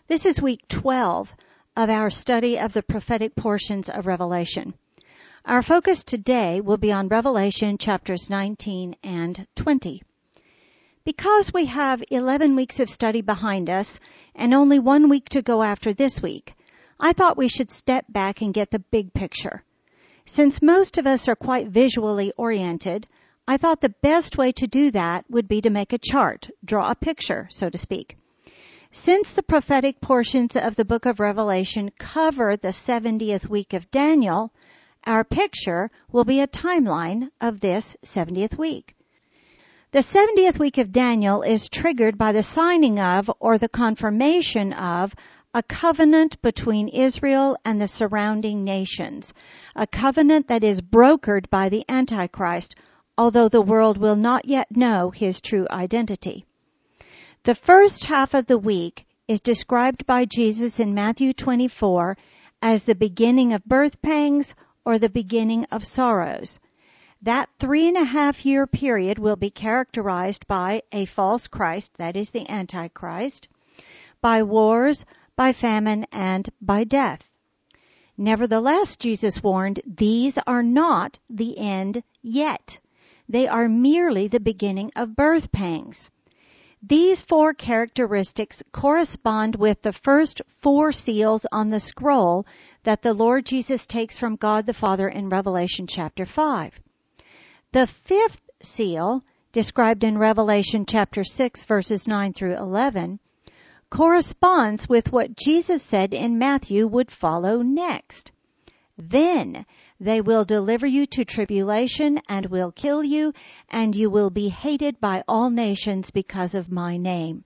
This is week 12 of our study of the prophetic portions of Revelation. Our focus today will be on Revelation chapters 19 and 20. Because we have 11 weeks of study behind us and only 1 week to go after this week, I thought we should step back and get the big picture. Since most of us are quite visually oriented, I thought the best way to do that would be to make a chart, draw a picture, so to speak. Since the prophetic portions of the book of Revelation cover the 70th week of Daniel, our picture will be a timeline of this 70th week. The 70th week of Daniel is triggered by the signing of or the confirmation of a covenant between Israel and the surrounding nations, a covenant that is brokered by the Antichrist, although the world will not yet know his true identity. The first half of the week is described by Jesus in Matthew 24 as the beginning of birth pangs or the beginning of sorrows. That 3.5-year period will be characterized by a false Christ, that is the Antichrist, by wars, by famine, and by death. Nevertheless, Jesus warned, these are not the end yet. They are merely the beginning of birth pangs. These 4 characteristics correspond with the first 4 seals on the scroll that the Lord Jesus takes from God the Father in Revelation chapter 5. The 5th seal, described in Revelation chapter 6 verses 9 through 11, corresponds with what Jesus said in Matthew would follow next. Then they will deliver you to tribulation and will kill you, and you will be hated by all nations because of my name.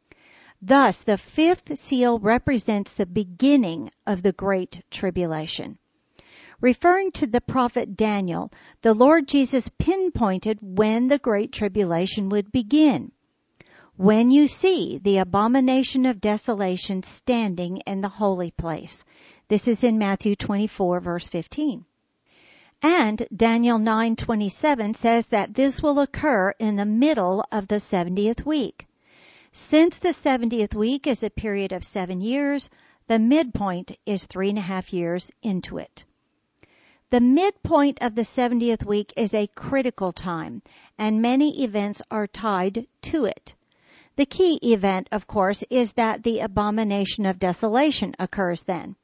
Thus, the 5th seal represents the beginning of the Great Tribulation. Referring to the prophet Daniel, the Lord Jesus pinpointed when the Great Tribulation would begin. When you see the abomination of desolation standing in the holy place. This is in Matthew 24, verse 15. And Daniel 9:27 says that this will occur in the middle of the 70th week. Since the 70th week is a period of 7 years, the midpoint is 3.5 years into it. The midpoint of the 70th week is a critical time, and many events are tied to it. The key event, of course, is that the abomination of desolation occurs then.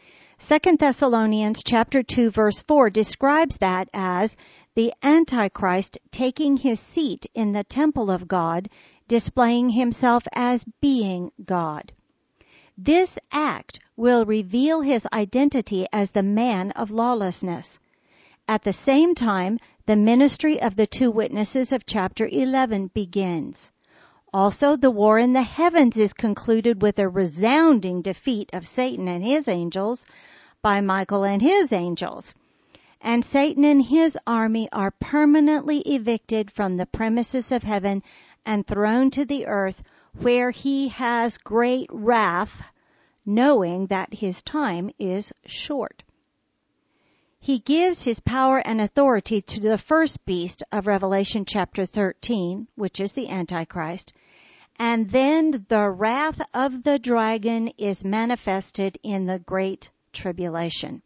2 Thessalonians chapter 2 verse 4 describes that as the Antichrist taking his seat in the temple of God, displaying himself as being God. This act will reveal his identity as the man of lawlessness. At the same time, the ministry of the 2 witnesses of chapter 11 begins. Also, the war in the heavens is concluded with a resounding defeat of Satan and his angels by Michael and his angels. And Satan and his army are permanently evicted from the premises of heaven and thrown to the earth, where he has great wrath, knowing that his time is short. He gives his power and authority to the first beast of Revelation chapter 13, which is the Antichrist, and then the wrath of the dragon is manifested in the Great Tribulation.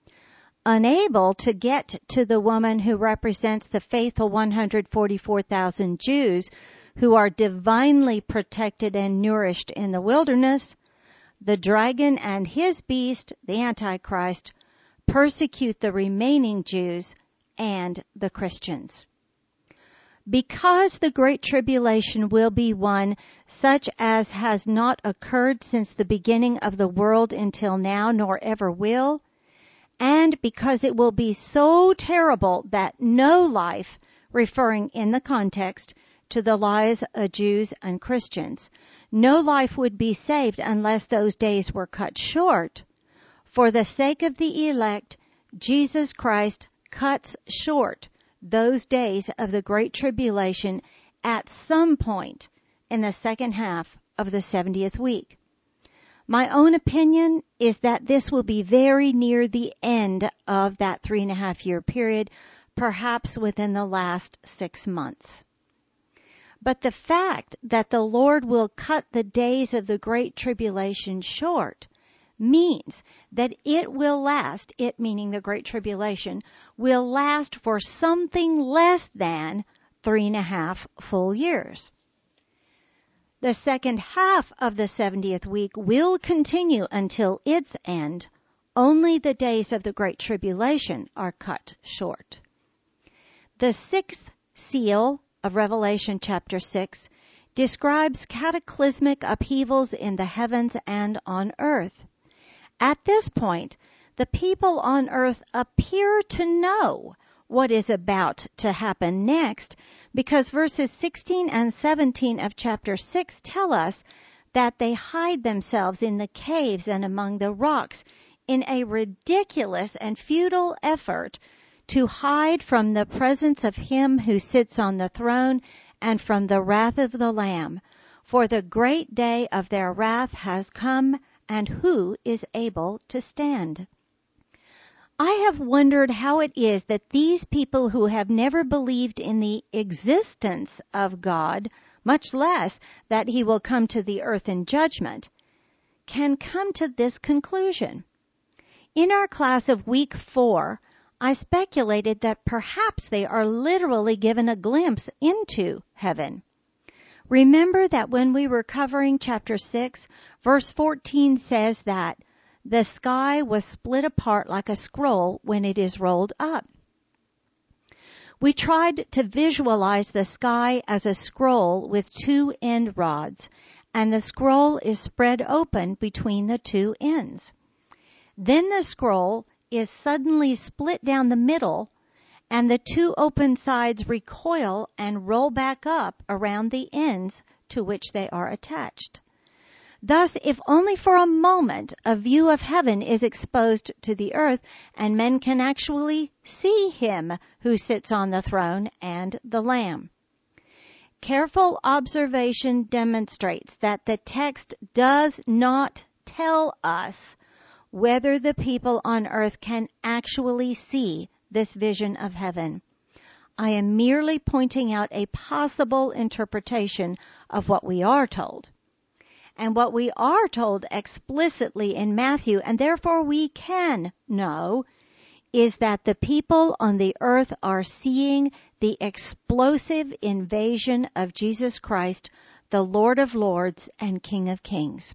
Unable to get to the woman who represents the faithful 144,000 Jews who are divinely protected and nourished in the wilderness, the dragon and his beast, the Antichrist, persecute the remaining Jews and the Christians. Because the Great Tribulation will be one such as has not occurred since the beginning of the world until now, nor ever will, and because it will be so terrible that no life, referring in the context to the lives of Jews and Christians, no life would be saved unless those days were cut short. For the sake of the elect, Jesus Christ cuts short those days of the Great Tribulation at some point in the second half of the 70th week. My own opinion is that this will be very near the end of that 3.5-year period, perhaps within the last 6 months. But the fact that the Lord will cut the days of the Great Tribulation short means that it will last, it meaning the Great Tribulation, will last for something less than 3.5 full years. The second half of the 70th week will continue until its end. Only the days of the Great Tribulation are cut short. The sixth seal of Revelation chapter 6 describes cataclysmic upheavals in the heavens and on earth. At this point, the people on earth appear to know what is about to happen next, because verses 16 and 17 of chapter 6 tell us that they hide themselves in the caves and among the rocks in a ridiculous and futile effort to hide from the presence of him who sits on the throne and from the wrath of the Lamb. For the great day of their wrath has come, and who is able to stand? I have wondered how it is that these people who have never believed in the existence of God, much less that he will come to the earth in judgment, can come to this conclusion. In our class of week 4, I speculated that perhaps they are literally given a glimpse into heaven. Remember that when we were covering chapter 6, verse 14 says that the sky was split apart like a scroll when it is rolled up. We tried to visualize the sky as a scroll with 2 end rods, and the scroll is spread open between the 2 ends. Then the scroll is suddenly split down the middle, and the 2 open sides recoil and roll back up around the ends to which they are attached. Thus, if only for a moment a view of heaven is exposed to the earth, and men can actually see him who sits on the throne and the Lamb. Careful observation demonstrates that the text does not tell us whether the people on earth can actually see this vision of heaven. I am merely pointing out a possible interpretation of what we are told. And what we are told explicitly in Matthew, and therefore we can know, is that the people on the earth are seeing the explosive invasion of Jesus Christ, the Lord of Lords and King of Kings.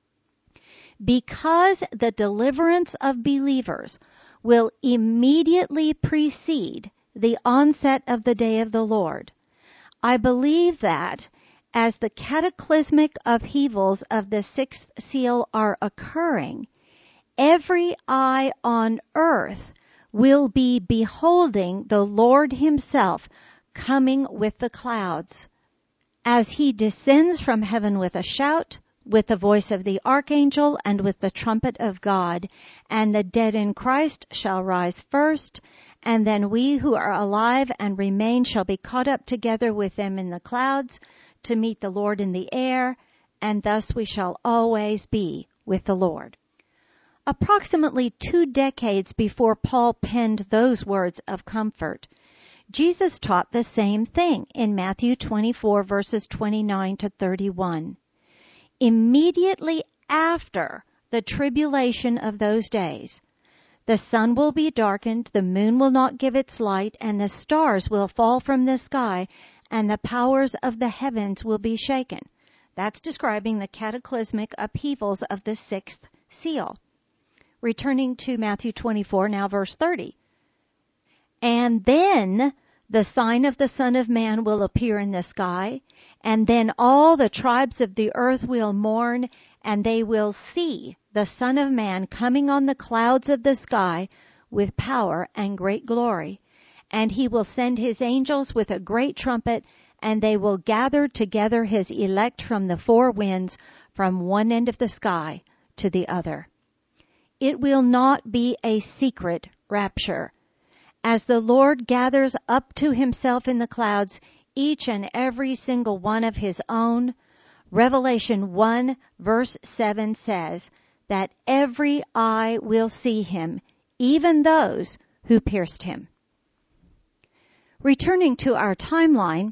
Because the deliverance of believers will immediately precede the onset of the day of the Lord, I believe that as the cataclysmic upheavals of the sixth seal are occurring, every eye on earth will be beholding the Lord himself coming with the clouds, as he descends from heaven with a shout, with the voice of the archangel, and with the trumpet of God. And the dead in Christ shall rise first, and then we who are alive and remain shall be caught up together with them in the clouds to meet the Lord in the air, and thus we shall always be with the Lord. Approximately 2 decades before Paul penned those words of comfort, Jesus taught the same thing in Matthew 24 verses 29 to 31. Immediately after the tribulation of those days, the sun will be darkened, the moon will not give its light, and the stars will fall from the sky, and the powers of the heavens will be shaken. That's describing the cataclysmic upheavals of the sixth seal. Returning to Matthew 24, now verse 30. And then the sign of the Son of Man will appear in the sky, and then all the tribes of the earth will mourn, and they will see the Son of Man coming on the clouds of the sky with power and great glory. And he will send his angels with a great trumpet, and they will gather together his elect from the 4 winds, from one end of the sky to the other. It will not be a secret rapture. As the Lord gathers up to himself in the clouds each and every single one of his own, Revelation 1 verse 7 says that every eye will see him, even those who pierced him. Returning to our timeline,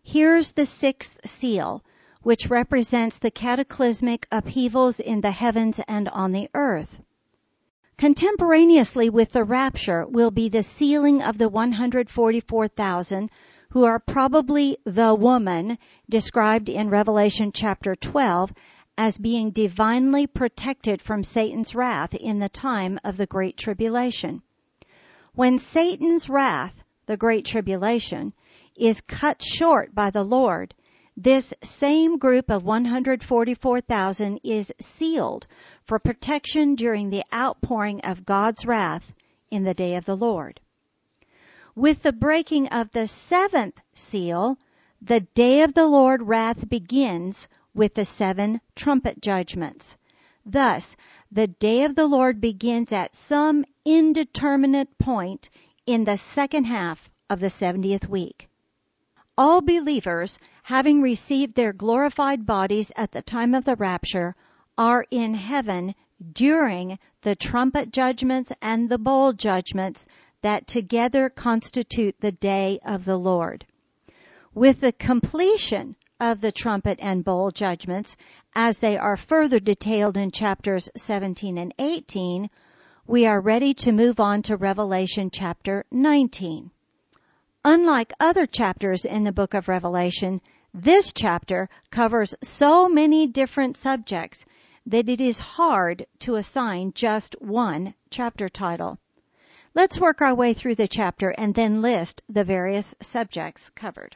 Here's the sixth seal, which represents the cataclysmic upheavals in the heavens and on the earth. Contemporaneously with the rapture will be the sealing of the 144,000 who are probably the woman described in Revelation chapter 12 as being divinely protected from Satan's wrath in the time of the Great Tribulation. When Satan's wrath, the Great Tribulation, is cut short by the Lord, this same group of 144,000 is sealed for protection during the outpouring of God's wrath in the day of the Lord. With the breaking of the seventh seal, the day of the Lord wrath begins with the 7 trumpet judgments. Thus, the day of the Lord begins at some indeterminate point in the second half of the 70th week. All believers, having received their glorified bodies at the time of the rapture, are in heaven during the trumpet judgments and the bowl judgments that together constitute the day of the Lord. With the completion of the trumpet and bowl judgments, as they are further detailed in chapters 17 and 18, we are ready to move on to Revelation chapter 19. Unlike other chapters in the book of Revelation, this chapter covers so many different subjects that it is hard to assign just one chapter title. Let's work our way through the chapter and then list the various subjects covered.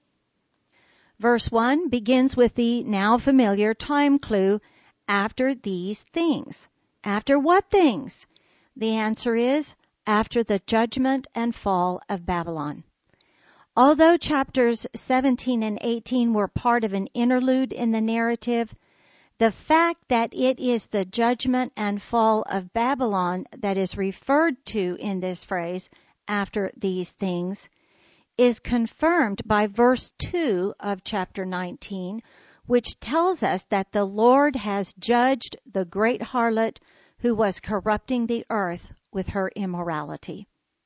Verse 1 begins with the now familiar time clue, after these things. After what things? The answer is, after the judgment and fall of Babylon. Although chapters 17 and 18 were part of an interlude in the narrative, the fact that it is the judgment and fall of Babylon that is referred to in this phrase, after these things, is confirmed by verse 2 of chapter 19, which tells us that the Lord has judged the great harlot who was corrupting the earth with her immorality.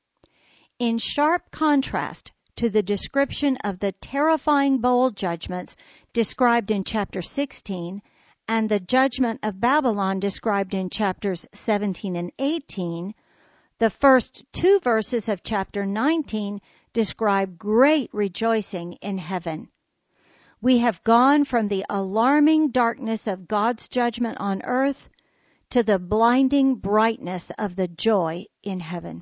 In sharp contrast to the description of the terrifying bowl judgments described in chapter 16 and the judgment of Babylon described in chapters 17 and 18, the first 2 verses of chapter 19 describe great rejoicing in heaven. We have gone from the alarming darkness of God's judgment on earth to the blinding brightness of the joy in heaven.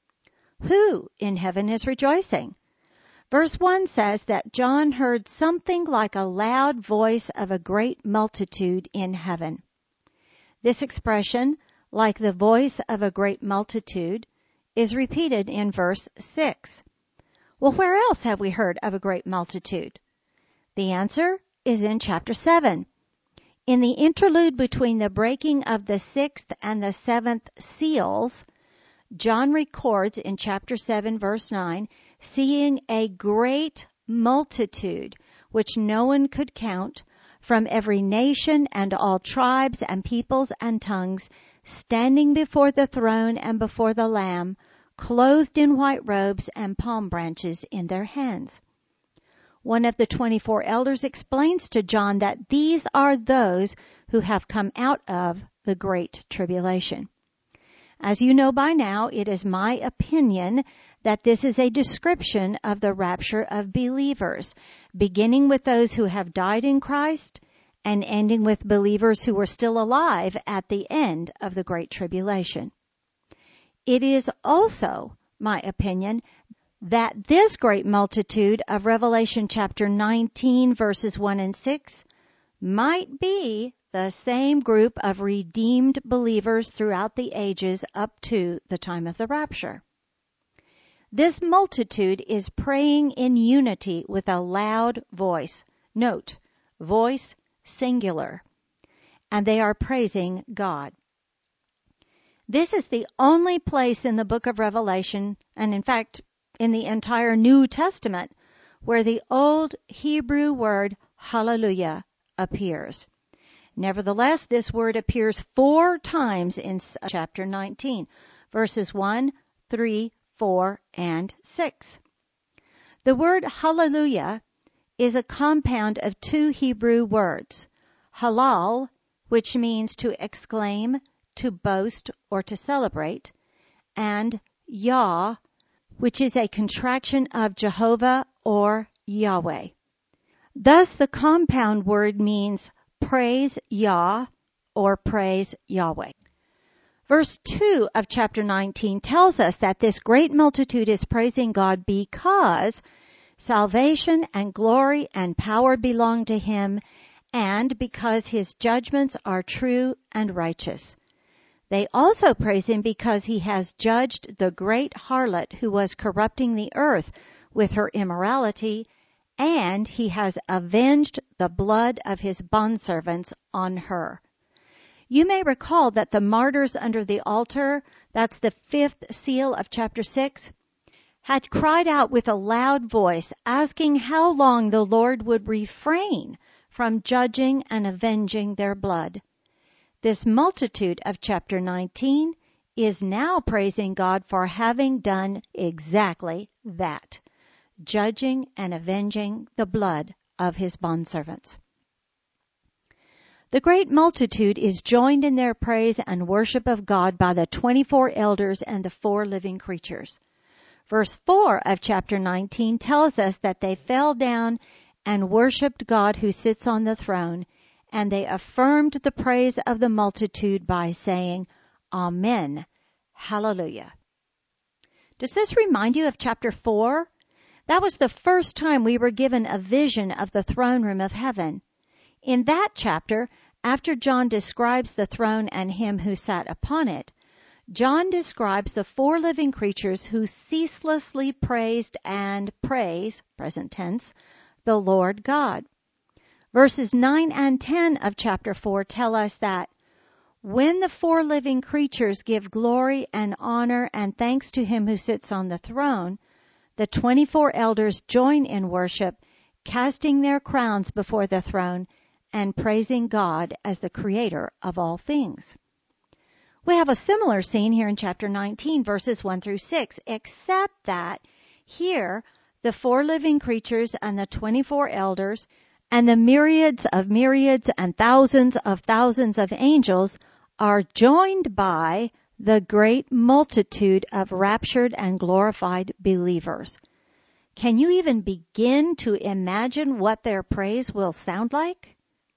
Who in heaven is rejoicing? Verse 1 says that John heard something like a loud voice of a great multitude in heaven. This expression, like the voice of a great multitude, is repeated in verse 6. Well, where else have we heard of a great multitude? The answer is in chapter 7. In the interlude between the breaking of the 6th and the 7th seals, John records in chapter 7, verse 9, seeing a great multitude, which no one could count, from every nation and all tribes and peoples and tongues, standing before the throne and before the Lamb, clothed in white robes and palm branches in their hands. One of the 24 elders explains to John that these are those who have come out of the Great Tribulation. As you know by now, it is my opinion that this is a description of the rapture of believers, beginning with those who have died in Christ and ending with believers who were still alive at the end of the Great Tribulation. It is also my opinion that this great multitude of Revelation chapter 19 verses 1 and 6 might be the same group of redeemed believers throughout the ages up to the time of the rapture. This multitude is praying in unity with a loud voice. Note, voice singular. And they are praising God. This is the only place in the book of Revelation, and in fact, in the entire New Testament, where the old Hebrew word hallelujah appears. Nevertheless, this word appears 4 times in chapter 19, verses 1, 3, 4, and 6. The word hallelujah is a compound of two Hebrew words, halal, which means to exclaim, to boast, or to celebrate, and Yah, which is a contraction of Jehovah or Yahweh. Thus, the compound word means praise Yah or praise Yahweh. Verse 2 of chapter 19 tells us that this great multitude is praising God because salvation and glory and power belong to Him, and because His judgments are true and righteous. They also praise Him because He has judged the great harlot who was corrupting the earth with her immorality, and He has avenged the blood of His bondservants on her. You may recall that the martyrs under the altar, that's the 5th seal of chapter 6, had cried out with a loud voice, asking how long the Lord would refrain from judging and avenging their blood. This multitude of chapter 19 is now praising God for having done exactly that, judging and avenging the blood of His bondservants. The great multitude is joined in their praise and worship of God by the 24 elders and the 4 living creatures. Verse 4 of chapter 19 tells us that they fell down and worshiped God who sits on the throne, and they affirmed the praise of the multitude by saying, Amen, Hallelujah. Does this remind you of chapter 4? That was the first time we were given a vision of the throne room of heaven. In that chapter, after John describes the throne and Him who sat upon it, John describes the 4 living creatures who ceaselessly praised and praise, present tense, the Lord God. Verses 9 and 10 of chapter 4 tell us that when the 4 living creatures give glory and honor and thanks to Him who sits on the throne, the 24 elders join in worship, casting their crowns before the throne and praising God as the creator of all things. We have a similar scene here in chapter 19, verses 1 through 6, except that here the 4 living creatures and the 24 elders and the myriads and thousands of angels are joined by the great multitude of raptured and glorified believers. Can you even begin to imagine what their praise will sound like?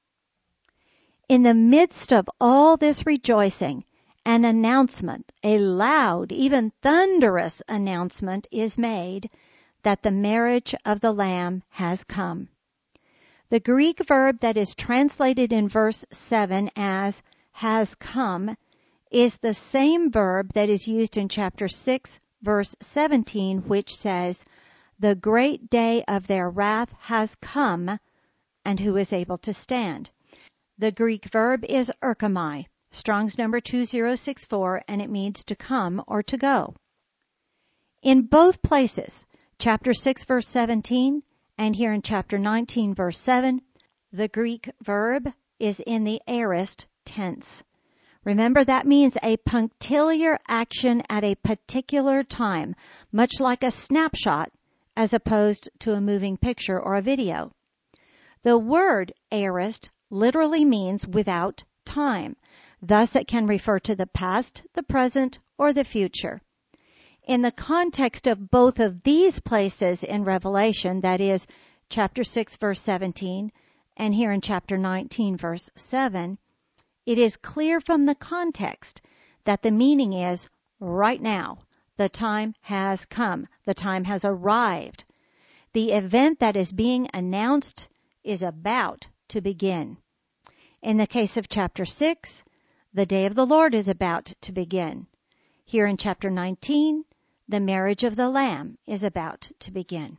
In the midst of all this rejoicing, an announcement, a loud, even thunderous announcement is made that the marriage of the Lamb has come. The Greek verb that is translated in verse 7 as has come is the same verb that is used in chapter 6, verse 17, which says, the great day of their wrath has come, and who is able to stand? The Greek verb is erchomai, Strong's number 2064, and it means to come or to go. In both places, chapter 6, verse 17, and here in chapter 19, verse 7, the Greek verb is in the aorist tense. Remember, that means a punctiliar action at a particular time, much like a snapshot, as opposed to a moving picture or a video. The word aorist literally means without time. Thus, it can refer to the past, the present, or the future. In the context of both of these places in Revelation, that is, chapter 6, verse 17, and here in chapter 19, verse 7, it is clear from the context that the meaning is right now. The time has come. The time has arrived. The event that is being announced is about to begin. In the case of chapter 6, the day of the Lord is about to begin. Here in chapter 19, the marriage of the Lamb is about to begin.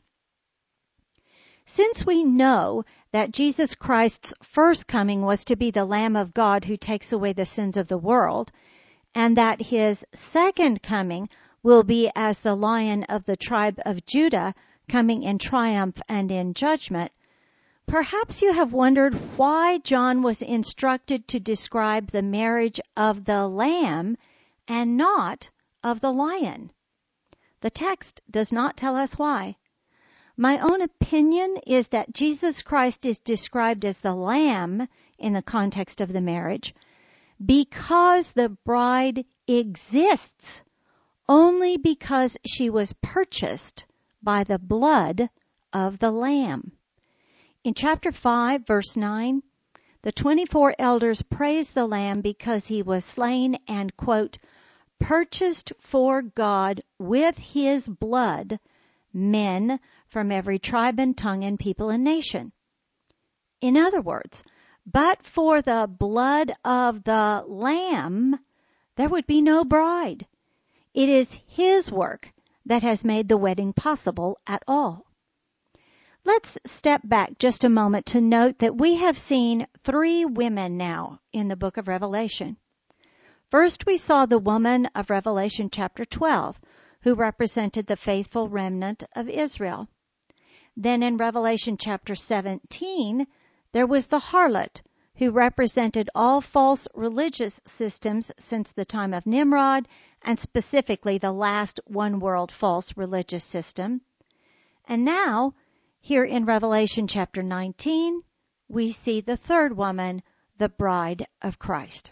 Since we know that Jesus Christ's first coming was to be the Lamb of God who takes away the sins of the world, and that His second coming will be as the Lion of the tribe of Judah, coming in triumph and in judgment, perhaps you have wondered why John was instructed to describe the marriage of the Lamb and not of the lion. The text does not tell us why. My own opinion is that Jesus Christ is described as the Lamb in the context of the marriage because the bride exists only because she was purchased by the blood of the Lamb. In chapter 5, verse 9, the 24 elders praise the Lamb because he was slain and, quote, purchased for God with his blood men from every tribe and tongue and people and nation. In other words, but for the blood of the Lamb, there would be no bride. It is his work that has made the wedding possible at all. Let's step back just a moment to note that we have seen 3 women now in the book of Revelation. First, we saw the woman of Revelation chapter 12, who represented the faithful remnant of Israel. Then in Revelation chapter 17, there was the harlot, who represented all false religious systems since the time of Nimrod, and specifically the last one-world false religious system. And now, here in Revelation chapter 19, we see the third woman, the bride of Christ.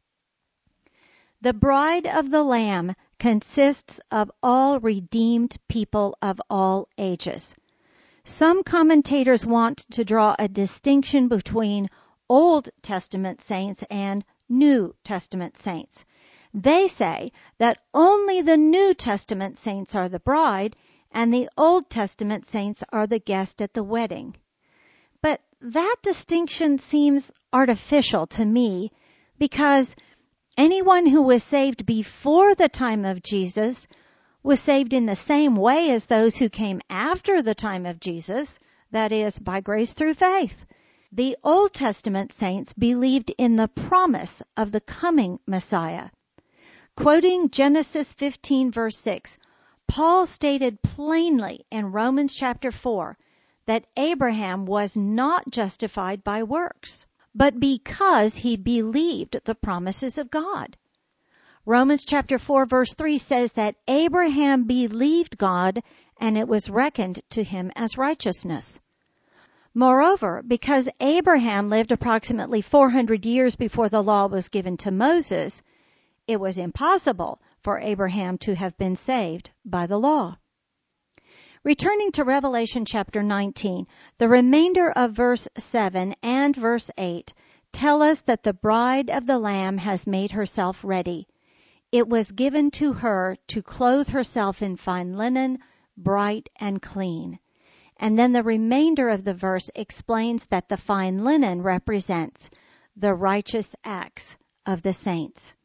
The bride of the Lamb consists of all redeemed people of all ages. Some commentators want to draw a distinction between Old Testament saints and New Testament saints. They say that only the New Testament saints are the bride and the Old Testament saints are the guest at the wedding. But that distinction seems artificial to me because anyone who was saved before the time of Jesus was saved in the same way as those who came after the time of Jesus, that is, by grace through faith. The Old Testament saints believed in the promise of the coming Messiah. Quoting Genesis 15 verse 6, Paul stated plainly in Romans chapter 4 that Abraham was not justified by works, but because he believed the promises of God. Romans chapter 4 verse 3 says that Abraham believed God and it was reckoned to him as righteousness. Moreover, because Abraham lived approximately 400 years before the law was given to Moses, it was impossible for Abraham to have been saved by the law. Returning to Revelation chapter 19, the remainder of verse 7 and verse 8 tell us that the bride of the Lamb has made herself ready. It was given to her to clothe herself in fine linen, bright and clean. And then the remainder of the verse explains that the fine linen represents the righteous acts of the saints.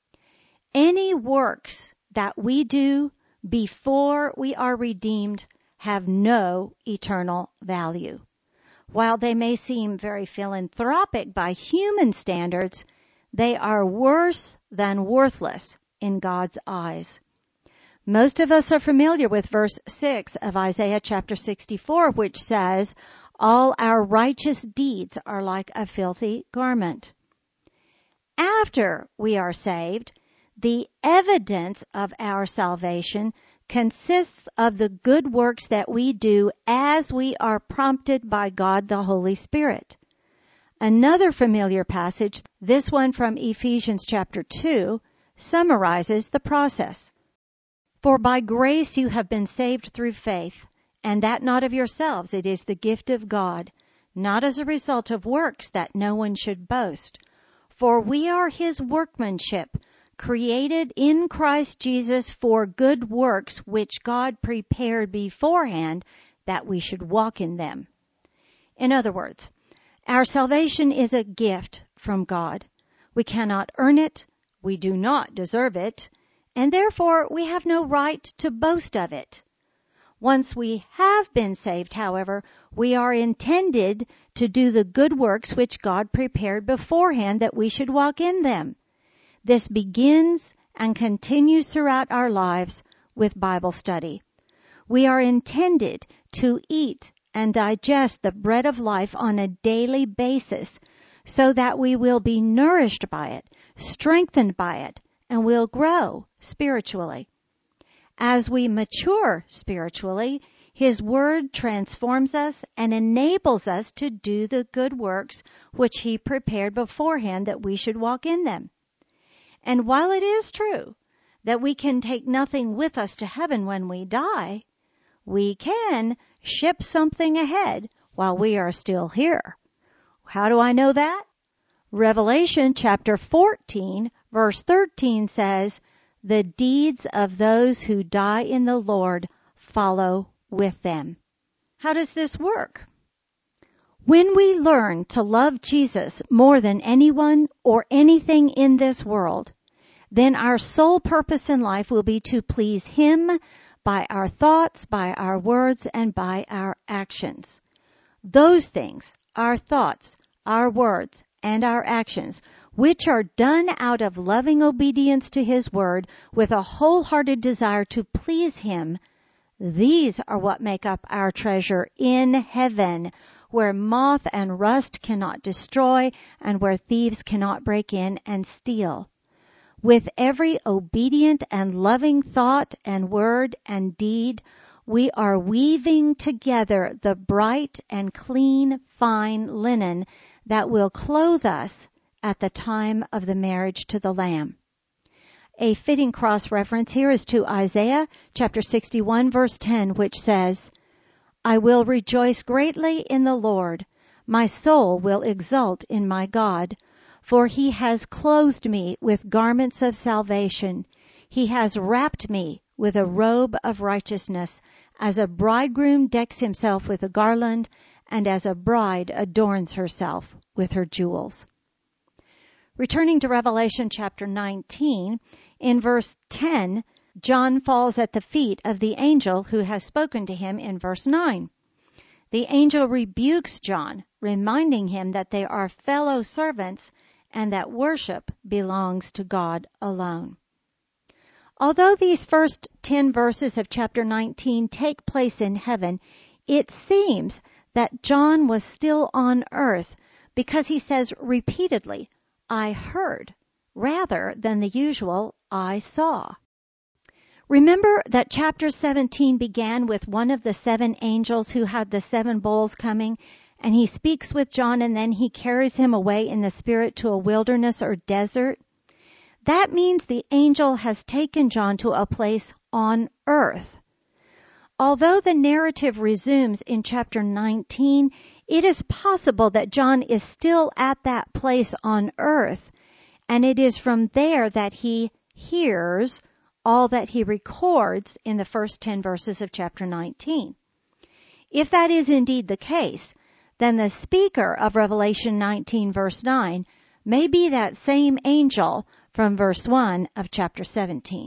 Any works that we do before we are redeemed have no eternal value. While they may seem very philanthropic by human standards, they are worse than worthless in God's eyes. Most of us are familiar with verse 6 of Isaiah chapter 64, which says, all our righteous deeds are like a filthy garment. After we are saved, the evidence of our salvation consists of the good works that we do as we are prompted by God the Holy Spirit. Another familiar passage, this one from Ephesians chapter 2, summarizes the process. For by grace you have been saved through faith, and that not of yourselves, it is the gift of God, not as a result of works that no one should boast. For we are his workmanship, created in Christ Jesus for good works, which God prepared beforehand that we should walk in them. In other words, our salvation is a gift from God. We cannot earn it, we do not deserve it, and therefore we have no right to boast of it. Once we have been saved, however, we are intended to do the good works which God prepared beforehand that we should walk in them. This begins and continues throughout our lives with Bible study. We are intended to eat and digest the bread of life on a daily basis so that we will be nourished by it, strengthened by it, and will grow spiritually. As we mature spiritually, His word transforms us and enables us to do the good works which He prepared beforehand that we should walk in them. And while it is true that we can take nothing with us to heaven when we die, we can ship something ahead while we are still here. How do I know that? Revelation chapter 14, verse 13 says, "The deeds of those who die in the Lord follow with them." How does this work? When we learn to love Jesus more than anyone or anything in this world, then our sole purpose in life will be to please Him by our thoughts, by our words, and by our actions. Those things, our thoughts, our words, and our actions, which are done out of loving obedience to His word with a wholehearted desire to please Him, these are what make up our treasure in heaven, where moth and rust cannot destroy and where thieves cannot break in and steal. With every obedient and loving thought and word and deed, we are weaving together the bright and clean, fine linen that will clothe us at the time of the marriage to the Lamb. A fitting cross-reference here is to Isaiah chapter 61 verse 10, which says, "I will rejoice greatly in the Lord. My soul will exult in my God, for He has clothed me with garments of salvation. He has wrapped me with a robe of righteousness, as a bridegroom decks himself with a garland, and as a bride adorns herself with her jewels." Returning to Revelation chapter 19, in verse 10, John falls at the feet of the angel who has spoken to him in verse 9. The angel rebukes John, reminding him that they are fellow servants and that worship belongs to God alone. Although these first 10 verses of chapter 19 take place in heaven, it seems that John was still on earth because he says repeatedly, "I heard," rather than the usual, "I saw." Remember that chapter 17 began with one of the 7 angels who had the 7 bowls coming, and he speaks with John and then he carries him away in the spirit to a wilderness or desert. That means the angel has taken John to a place on earth. Although the narrative resumes in chapter 19, it is possible that John is still at that place on earth, and it is from there that he hears all that he records in the first 10 verses of chapter 19. If that is indeed the case, then the speaker of Revelation 19 verse 9 may be that same angel from verse 1 of chapter 17.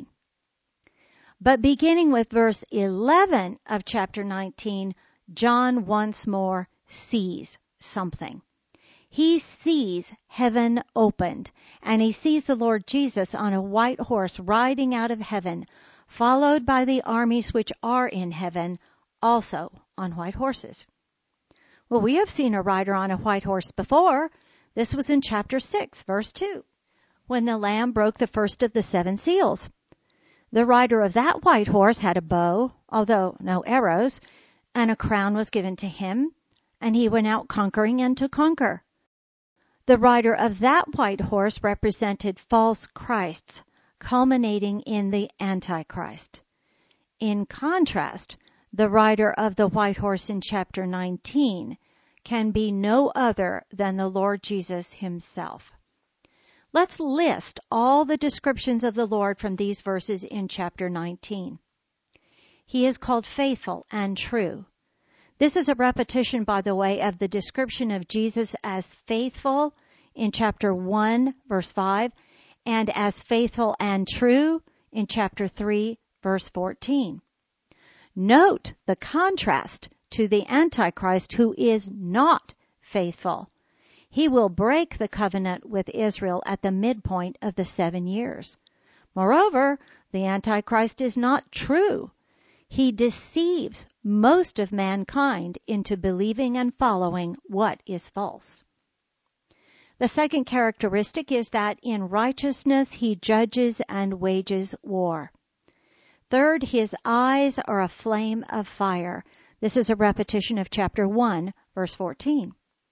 But beginning with verse 11 of chapter 19, John once more sees something. He sees heaven opened, and he sees the Lord Jesus on a white horse riding out of heaven, followed by the armies which are in heaven, also on white horses. Well, we have seen a rider on a white horse before. This was in chapter 6, verse 2, when the Lamb broke the first of the 7 seals. The rider of that white horse had a bow, although no arrows, and a crown was given to him, and he went out conquering and to conquer. The rider of that white horse represented false Christs, culminating in the Antichrist. In contrast, the rider of the white horse in chapter 19 can be no other than the Lord Jesus himself. Let's list all the descriptions of the Lord from these verses in chapter 19. He is called faithful and true. This is a repetition, by the way, of the description of Jesus as faithful in chapter 1, verse 5, and as faithful and true in chapter 3, verse 14. Note the contrast to the Antichrist, who is not faithful. He will break the covenant with Israel at the midpoint of the 7 years. Moreover, the Antichrist is not true. He deceives most of mankind into believing and following what is false. The second characteristic is that in righteousness he judges and wages war. Third, his eyes are a flame of fire. This is a repetition of chapter 1, verse 14.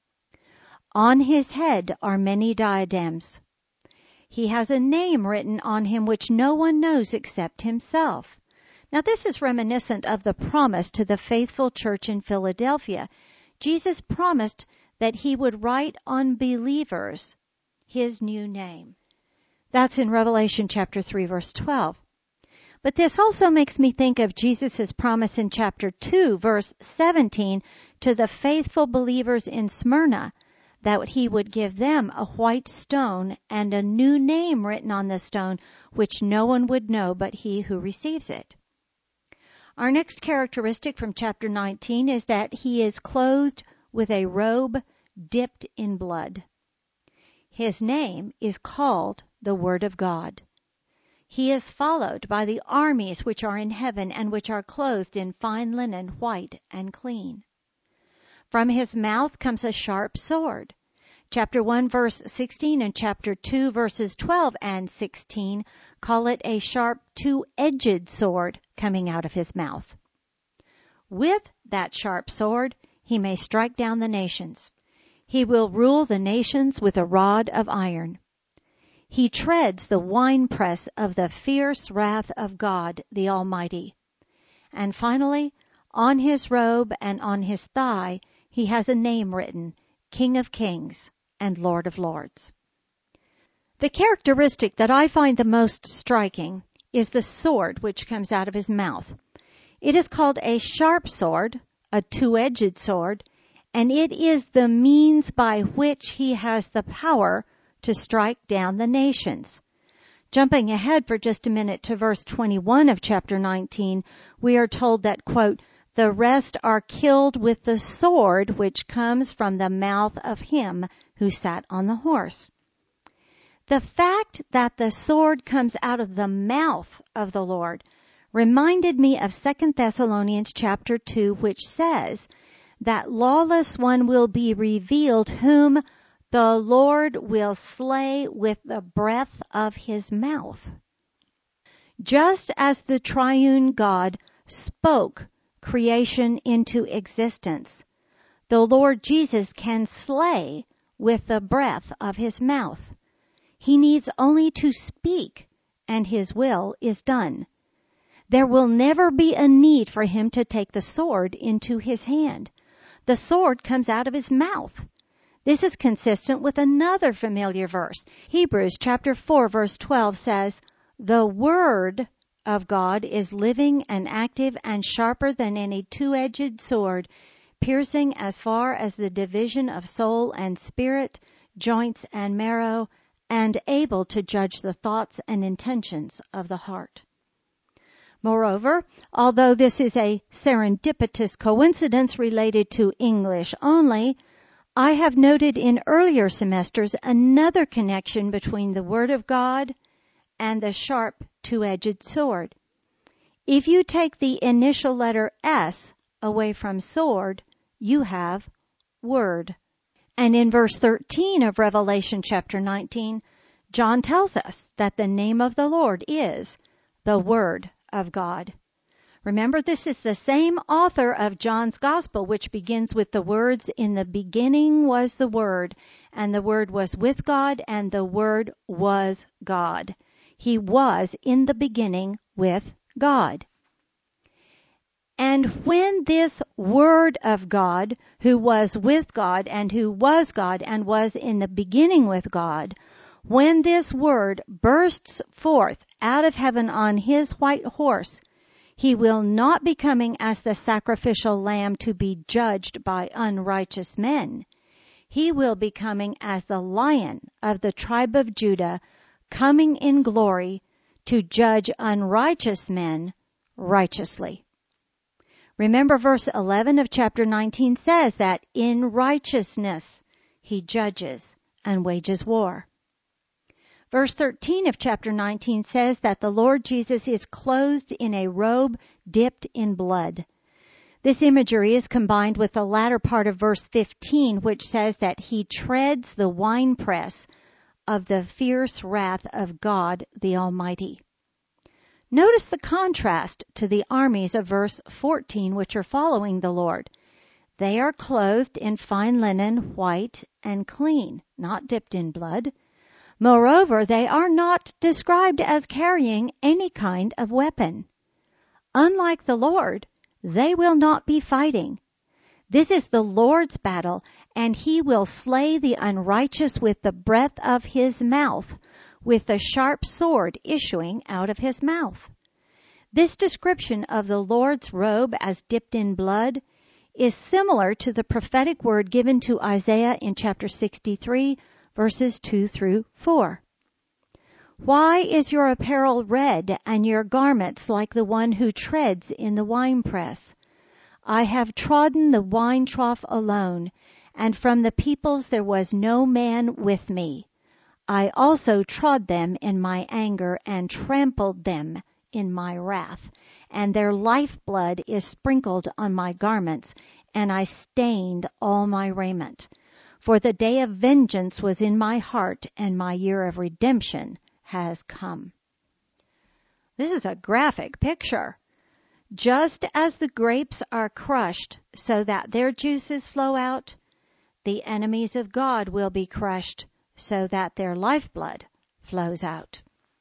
On his head are many diadems. He has a name written on him which no one knows except himself. Now this is reminiscent of the promise to the faithful church in Philadelphia. Jesus promised that he would write on believers his new name. That's in Revelation chapter 3, verse 12. But this also makes me think of Jesus' promise in chapter 2, verse 17, to the faithful believers in Smyrna, that he would give them a white stone and a new name written on the stone, which no one would know but he who receives it. Our next characteristic from chapter 19 is that he is clothed with a robe dipped in blood. His name is called the Word of God. He is followed by the armies which are in heaven and which are clothed in fine linen, white and clean. From his mouth comes a sharp sword. Chapter 1 verse 16 and chapter 2 verses 12 and 16 call it a sharp two-edged sword coming out of his mouth. With that sharp sword, he may strike down the nations. He will rule the nations with a rod of iron. He treads the winepress of the fierce wrath of God, the Almighty. And finally, on his robe and on his thigh, he has a name written, King of Kings and Lord of Lords. The characteristic that I find the most striking is the sword which comes out of his mouth. It is called a sharp sword, a two-edged sword, and it is the means by which he has the power to strike down the nations. Jumping ahead for just a minute to verse 21 of chapter 19, we are told that, quote, the rest are killed with the sword which comes from the mouth of him who sat on the horse. The fact that the sword comes out of the mouth of the Lord reminded me of 2 Thessalonians chapter 2, which says that lawless one will be revealed, whom the Lord will slay with the breath of his mouth. Just as the triune God spoke creation into existence, the Lord Jesus can slay with the breath of his mouth. He needs only to speak, and his will is done. There will never be a need for him to take the sword into his hand. The sword comes out of his mouth. This is consistent with another familiar verse. Hebrews chapter 4 verse 12 says, the word of God is living and active and sharper than any two-edged sword, piercing as far as the division of soul and spirit, joints and marrow, and able to judge the thoughts and intentions of the heart. Moreover, although this is a serendipitous coincidence related to English only, I have noted in earlier semesters another connection between the Word of God and the sharp two-edged sword. If you take the initial letter S away from sword, you have Word. And in verse 13 of Revelation chapter 19, John tells us that the name of the Lord is the Word of God. Remember, this is the same author of John's Gospel, which begins with the words, in the beginning was the Word, and the Word was with God, and the Word was God. He was in the beginning with God. And when this Word of God, who was with God and who was God and was in the beginning with God, when this Word bursts forth out of heaven on his white horse, he will not be coming as the sacrificial lamb to be judged by unrighteous men. He will be coming as the Lion of the tribe of Judah, coming in glory to judge unrighteous men righteously. Remember, verse 11 of chapter 19 says that in righteousness he judges and wages war. Verse 13 of chapter 19 says that the Lord Jesus is clothed in a robe dipped in blood. This imagery is combined with the latter part of verse 15, which says that he treads the winepress of the fierce wrath of God the Almighty. Notice the contrast to the armies of verse 14, which are following the Lord. They are clothed in fine linen, white and clean, not dipped in blood. Moreover, they are not described as carrying any kind of weapon. Unlike the Lord, they will not be fighting. This is the Lord's battle, and he will slay the unrighteous with the breath of his mouth, with the sharp sword issuing out of his mouth. This description of the Lord's robe as dipped in blood is similar to the prophetic word given to Isaiah in chapter 63, verses 2 through 4. Why is your apparel red and your garments like the one who treads in the winepress? I have trodden the wine trough alone, and from the peoples there was no man with me. I also trod them in my anger and trampled them in my wrath, and their lifeblood is sprinkled on my garments, and I stained all my raiment. For the day of vengeance was in my heart, and my year of redemption has come. This is a graphic picture. Just as the grapes are crushed so that their juices flow out, the enemies of God will be crushed so that their lifeblood flows out.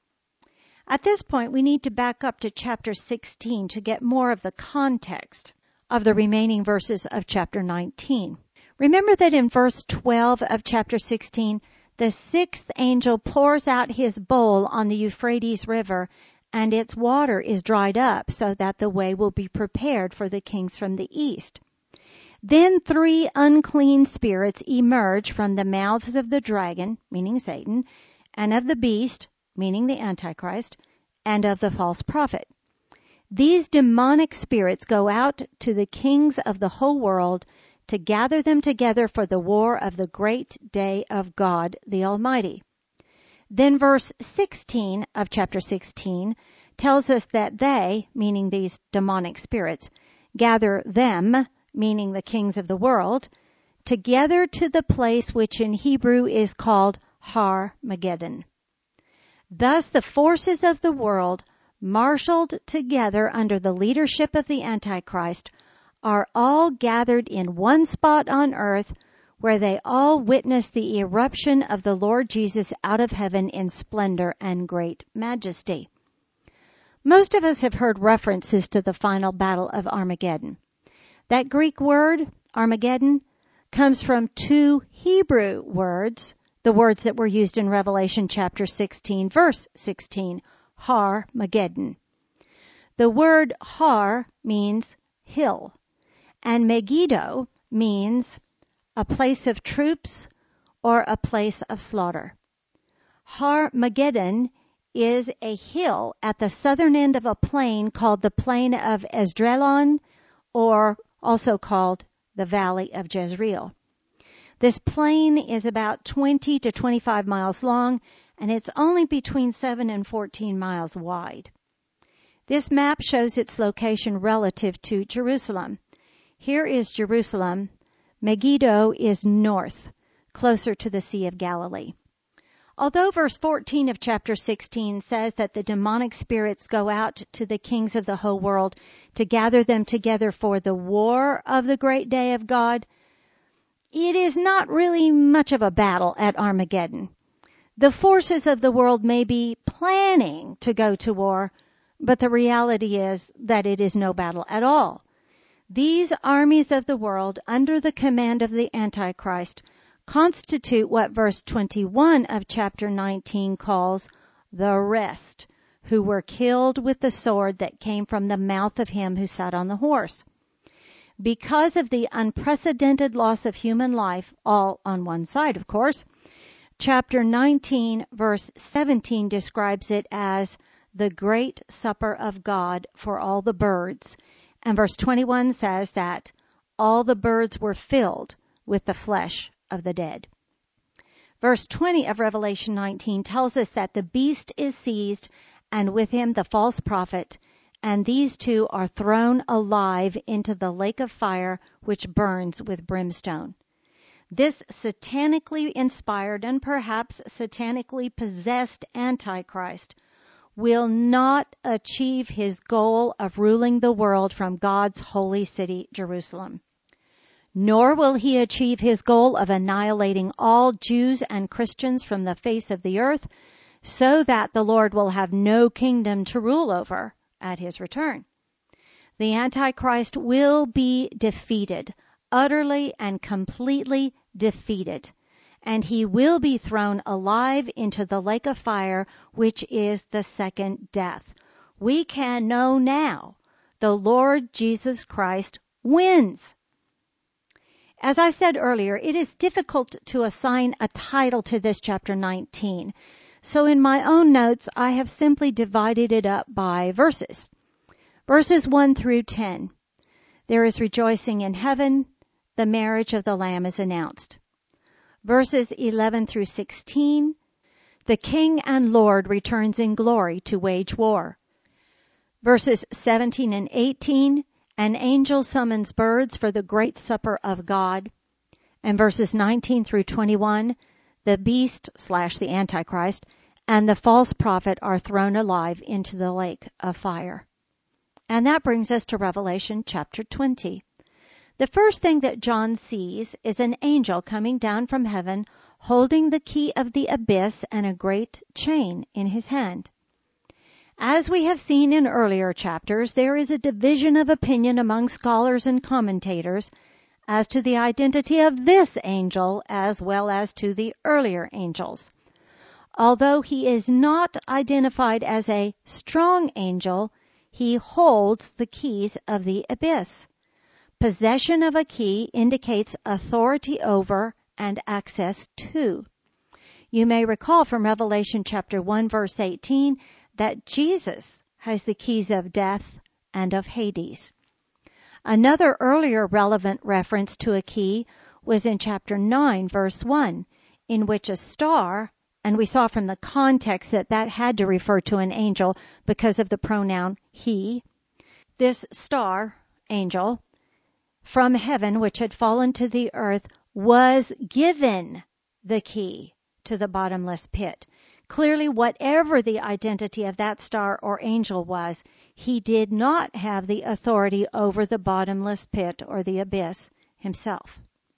At this point, we need to back up to chapter 16 to get more of the context of the remaining verses of chapter 19. Remember that in verse 12 of chapter 16, the sixth angel pours out his bowl on the Euphrates River, and its water is dried up so that the way will be prepared for the kings from the east. Then 3 unclean spirits emerge from the mouths of the dragon, meaning Satan, and of the beast, meaning the Antichrist, and of the false prophet. These demonic spirits go out to the kings of the whole world to gather them together for the war of the great day of God the Almighty. Then verse 16 of chapter 16 tells us that they, meaning these demonic spirits, gather them, meaning the kings of the world, together to the place which in Hebrew is called Har Mageddon. Thus the forces of the world, marshaled together under the leadership of the Antichrist, are all gathered in one spot on earth, where they all witness the eruption of the Lord Jesus out of heaven in splendor and great majesty. Most of us have heard references to the final battle of Armageddon. That Greek word, Armageddon, comes from 2 Hebrew words, the words that were used in Revelation chapter 16, verse 16, Har Mageddon. The word Har means hill, and Megiddo means a place of troops or a place of slaughter. Har Mageddon is a hill at the southern end of a plain called the Plain of Esdraelon, or also called the Valley of Jezreel. This plain is about 20 to 25 miles long, and it's only between 7 and 14 miles wide. This map shows its location relative to Jerusalem. Here is Jerusalem. Megiddo is north, closer to the Sea of Galilee. Although verse 14 of chapter 16 says that the demonic spirits go out to the kings of the whole world to gather them together for the war of the great day of God, it is not really much of a battle at Armageddon. The forces of the world may be planning to go to war, but the reality is that it is no battle at all. These armies of the world, under the command of the Antichrist, constitute what verse 21 of chapter 19 calls the rest, who were killed with the sword that came from the mouth of him who sat on the horse. Because of the unprecedented loss of human life, all on one side, of course, chapter 19, verse 17 describes it as the great supper of God for all the birds. And verse 21 says that all the birds were filled with the flesh of the dead. Verse 20 of Revelation 19 tells us that the beast is seized, and with him the false prophet, and these two are thrown alive into the lake of fire which burns with brimstone. This satanically inspired and perhaps satanically possessed Antichrist will not achieve his goal of ruling the world from God's holy city, Jerusalem. Nor will he achieve his goal of annihilating all Jews and Christians from the face of the earth, so that the Lord will have no kingdom to rule over at his return. The Antichrist will be defeated, utterly and completely defeated, and he will be thrown alive into the lake of fire, which is the second death. We can know now the Lord Jesus Christ wins. As I said earlier, it is difficult to assign a title to this chapter 19. So in my own notes, I have simply divided it up by verses. Verses 1 through 10. There is rejoicing in heaven. The marriage of the Lamb is announced. Verses 11 through 16. The King and Lord returns in glory to wage war. Verses 17 and 18. An angel summons birds for the great supper of God. And verses 19 through 21, the beast / the Antichrist and the false prophet are thrown alive into the lake of fire. And that brings us to Revelation chapter 20. The first thing that John sees is an angel coming down from heaven holding the key of the abyss and a great chain in his hand. As we have seen in earlier chapters, there is a division of opinion among scholars and commentators as to the identity of this angel as well as to the earlier angels. Although he is not identified as a strong angel, he holds the keys of the abyss. Possession of a key indicates authority over and access to. You may recall from Revelation chapter 1 verse 18 that Jesus has the keys of death and of Hades. Another earlier relevant reference to a key was in chapter 9 verse 1, in which a star, and we saw from the context that that had to refer to an angel because of the pronoun he. This star, angel, from heaven, which had fallen to the earth, was given the key to the bottomless pit. Clearly, whatever the identity of that star or angel was, he did not have the authority over the bottomless pit or the abyss himself.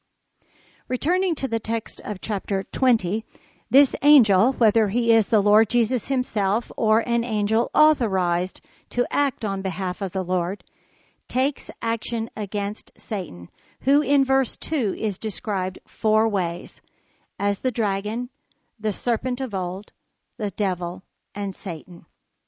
Returning to the text of chapter 20, this angel, whether he is the Lord Jesus himself or an angel authorized to act on behalf of the Lord, takes action against Satan, who in verse 2 is described 4 ways: as the dragon, the serpent of old, the devil, and Satan.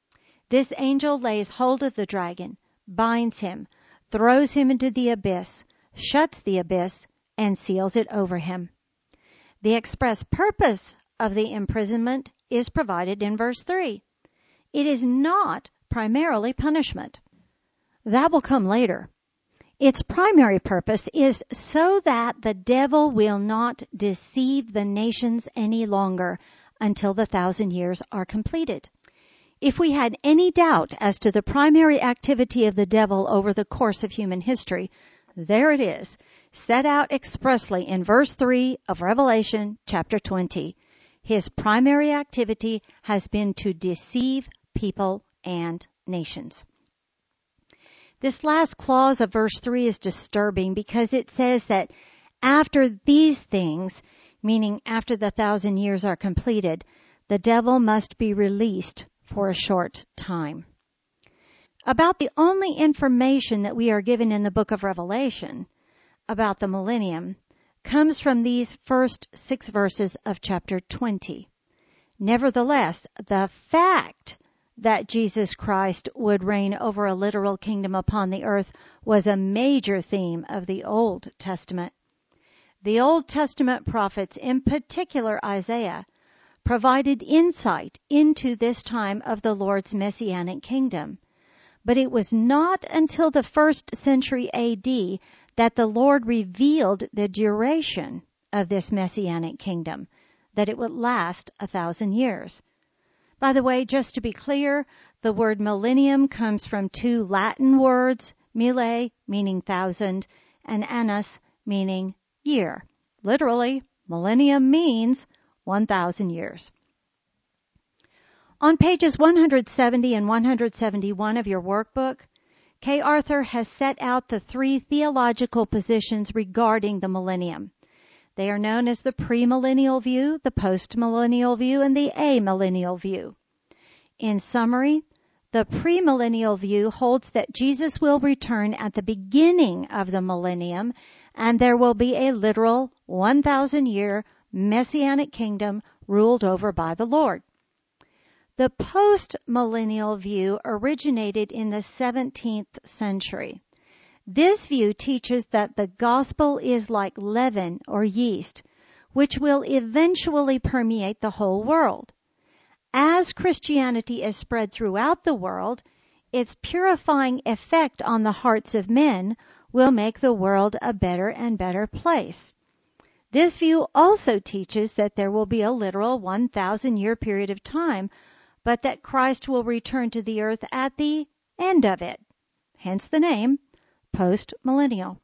This angel lays hold of the dragon, binds him, throws him into the abyss, shuts the abyss, and seals it over him. The express purpose of the imprisonment is provided in verse 3. It is not primarily punishment. That will come later. Its primary purpose is so that the devil will not deceive the nations any longer until the 1,000 years are completed. If we had any doubt as to the primary activity of the devil over the course of human history, there it is, set out expressly in verse 3 of Revelation chapter 20. His primary activity has been to deceive people and nations. This last clause of verse 3 is disturbing because it says that after these things, meaning after the 1,000 years are completed, the devil must be released for a short time. About the only information that we are given in the book of Revelation about the millennium comes from these first 6 verses of chapter 20. Nevertheless, the fact that Jesus Christ would reign over a literal kingdom upon the earth was a major theme of the Old Testament. The Old Testament prophets, in particular Isaiah, provided insight into this time of the Lord's messianic kingdom. But it was not until the 1st century AD that the Lord revealed the duration of this messianic kingdom, that it would last 1,000 years. By the way, just to be clear, the word millennium comes from 2 Latin words, mille, meaning 1,000, and annus, meaning year. Literally, millennium means 1,000 years. On pages 170 and 171 of your workbook, Kay Arthur has set out the three theological positions regarding the millennium. They are known as the premillennial view, the postmillennial view, and the amillennial view. In summary, the premillennial view holds that Jesus will return at the beginning of the millennium, and there will be a literal 1,000-year messianic kingdom ruled over by the Lord. The post-millennial view originated in the 17th century. This view teaches that the gospel is like leaven or yeast, which will eventually permeate the whole world. As Christianity is spread throughout the world, its purifying effect on the hearts of men will make the world a better and better place. This view also teaches that there will be a literal 1,000-year period of time, but that Christ will return to the earth at the end of it, hence the name, post-millennial.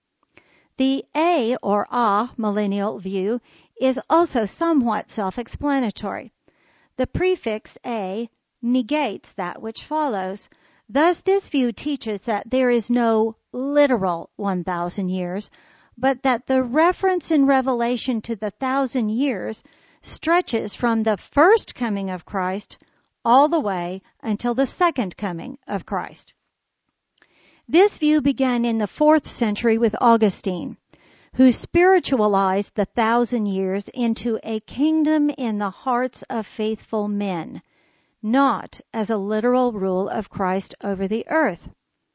The A or millennial view is also somewhat self-explanatory. The prefix A negates that which follows. Thus, this view teaches that there is no literal 1,000 years, but that the reference in Revelation to the 1,000 years stretches from the first coming of Christ all the way until the second coming of Christ. This view began in the 4th century with Augustine, who spiritualized the 1,000 years into a kingdom in the hearts of faithful men, not as a literal rule of Christ over the earth.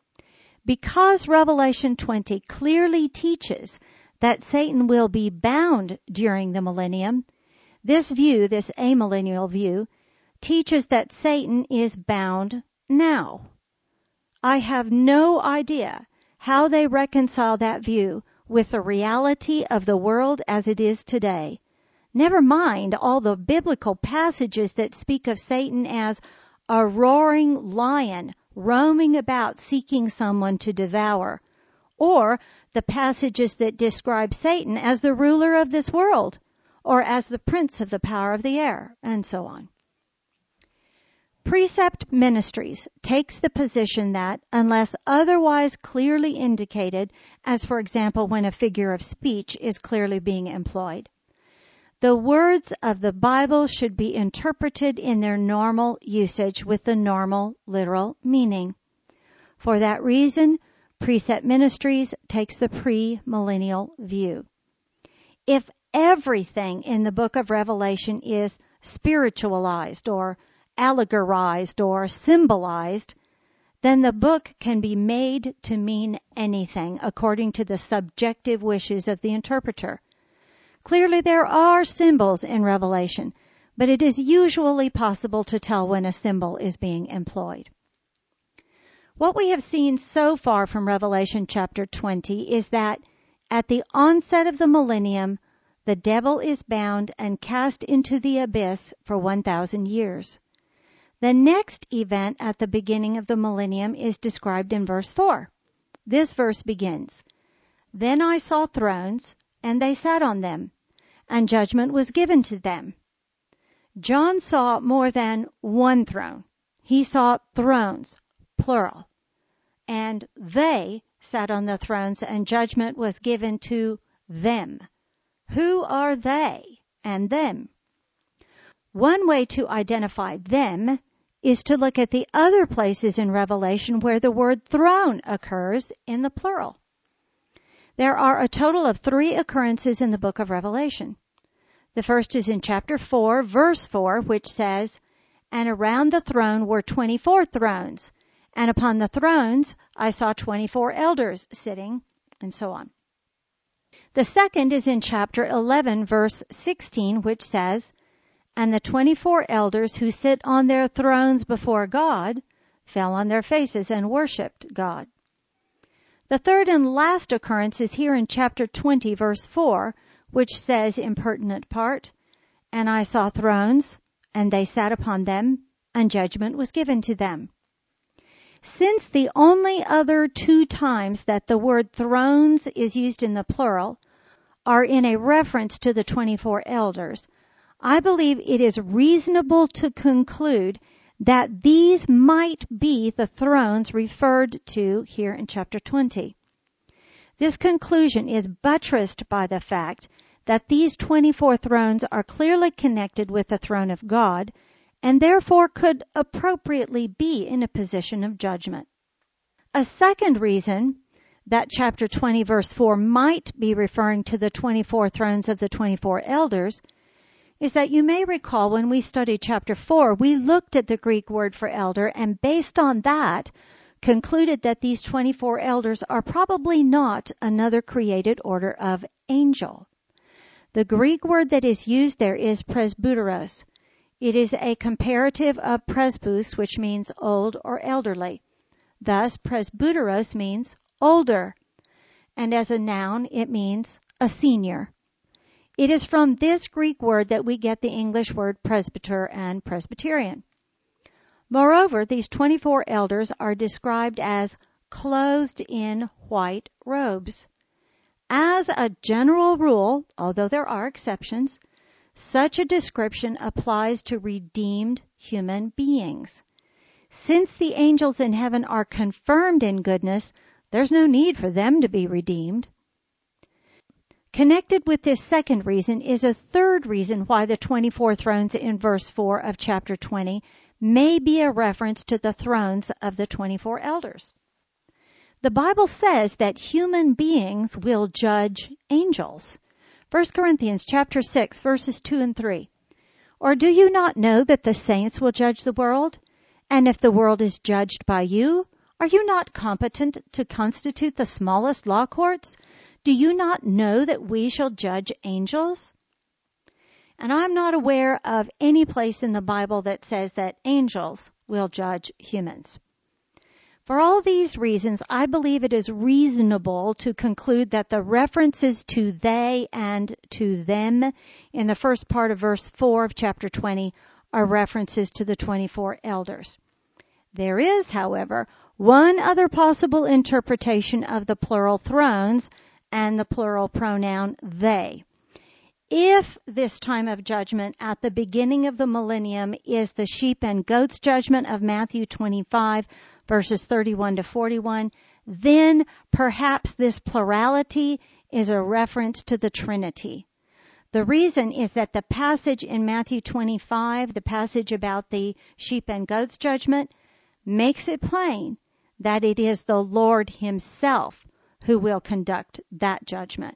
Because Revelation 20 clearly teaches that Satan will be bound during the millennium, this view, this amillennial view, teaches that Satan is bound now. I have no idea how they reconcile that view with the reality of the world as it is today. Never mind all the biblical passages that speak of Satan as a roaring lion roaming about seeking someone to devour, or the passages that describe Satan as the ruler of this world, or as the prince of the power of the air, and so on. Precept Ministries takes the position that, unless otherwise clearly indicated, as for example when a figure of speech is clearly being employed, the words of the Bible should be interpreted in their normal usage with the normal literal meaning. For that reason, Precept Ministries takes the premillennial view. If everything in the book of Revelation is spiritualized or allegorized or symbolized, then the book can be made to mean anything according to the subjective wishes of the interpreter. Clearly there are symbols in Revelation, but it is usually possible to tell when a symbol is being employed. What we have seen so far from Revelation chapter 20 is that at the onset of the millennium, the devil is bound and cast into the abyss for 1,000 years. The next event at the beginning of the millennium is described in verse 4. This verse begins, "Then I saw thrones, and they sat on them, and judgment was given to them." John saw more than one throne. He saw thrones, plural. And they sat on the thrones, and judgment was given to them. Who are they and them? One way to identify them is to look at the other places in Revelation where the word throne occurs in the plural. There are a total of 3 occurrences in the book of Revelation. The first is in chapter 4, verse 4, which says, "And around the throne were 24 thrones, and upon the thrones I saw 24 elders sitting," and so on. The second is in chapter 11, verse 16, which says, "And the 24 elders who sit on their thrones before God fell on their faces and worshipped God." The third and last occurrence is here in chapter 20, verse 4, which says in pertinent part, "And I saw thrones, and they sat upon them, and judgment was given to them." Since the only other 2 times that the word thrones is used in the plural are in a reference to the 24 elders, I believe it is reasonable to conclude that these might be the thrones referred to here in chapter 20. This conclusion is buttressed by the fact that these 24 thrones are clearly connected with the throne of God and therefore could appropriately be in a position of judgment. A second reason that chapter 20 verse 4 might be referring to the 24 thrones of the 24 elders is that you may recall when we studied chapter 4, we looked at the Greek word for elder and based on that concluded that these 24 elders are probably not another created order of angel. The Greek word that is used there is presbyteros. It is a comparative of presbus, which means old or elderly. Thus, presbyteros means older, and as a noun, it means a senior. It is from this Greek word that we get the English word presbyter and Presbyterian. Moreover, these 24 elders are described as clothed in white robes. As a general rule, although there are exceptions, such a description applies to redeemed human beings. Since the angels in heaven are confirmed in goodness, there's no need for them to be redeemed. Connected with this second reason is a third reason why the 24 thrones in verse 4 of chapter 20 may be a reference to the thrones of the 24 elders. The Bible says that human beings will judge angels. 1 Corinthians chapter 6 verses 2 and 3. Or do you not know that the saints will judge the world? And if the world is judged by you, are you not competent to constitute the smallest law courts? Do you not know that we shall judge angels? And I'm not aware of any place in the Bible that says that angels will judge humans. For all these reasons, I believe it is reasonable to conclude that the references to they and to them in the first part of verse 4 of chapter 20 are references to the 24 elders. There is, however, one other possible interpretation of the plural thrones and the plural pronoun they. If this time of judgment at the beginning of the millennium is the sheep and goats judgment of Matthew 25, verses 31 to 41, then perhaps this plurality is a reference to the Trinity. The reason is that the passage in Matthew 25, the passage about the sheep and goats judgment, makes it plain that it is the Lord himself who will conduct that judgment.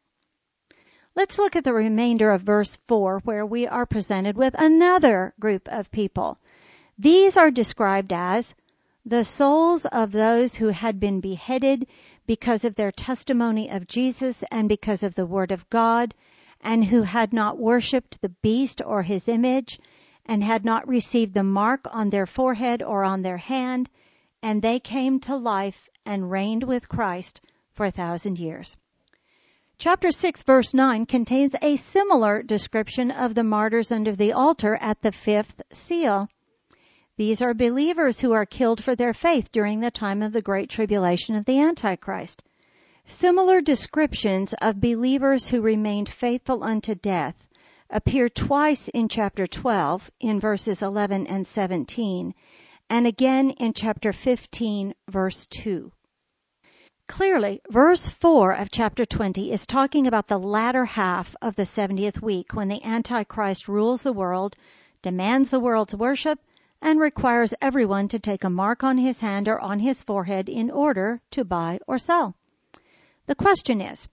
Let's look at the remainder of verse 4, where we are presented with another group of people. These are described as the souls of those who had been beheaded because of their testimony of Jesus and because of the word of God, and who had not worshipped the beast or his image, and had not received the mark on their forehead or on their hand, and they came to life and reigned with Christ for 1,000 years. Chapter 6, verse 9 contains a similar description of the martyrs under the altar at the fifth seal. These are believers who are killed for their faith during the time of the great tribulation of the Antichrist. Similar descriptions of believers who remained faithful unto death appear twice in chapter 12 in verses 11 and 17, and again in chapter 15, verse 2. Clearly, verse 4 of chapter 20 is talking about the latter half of the 70th week when the Antichrist rules the world, demands the world's worship, and requires everyone to take a mark on his hand or on his forehead in order to buy or sell. The question is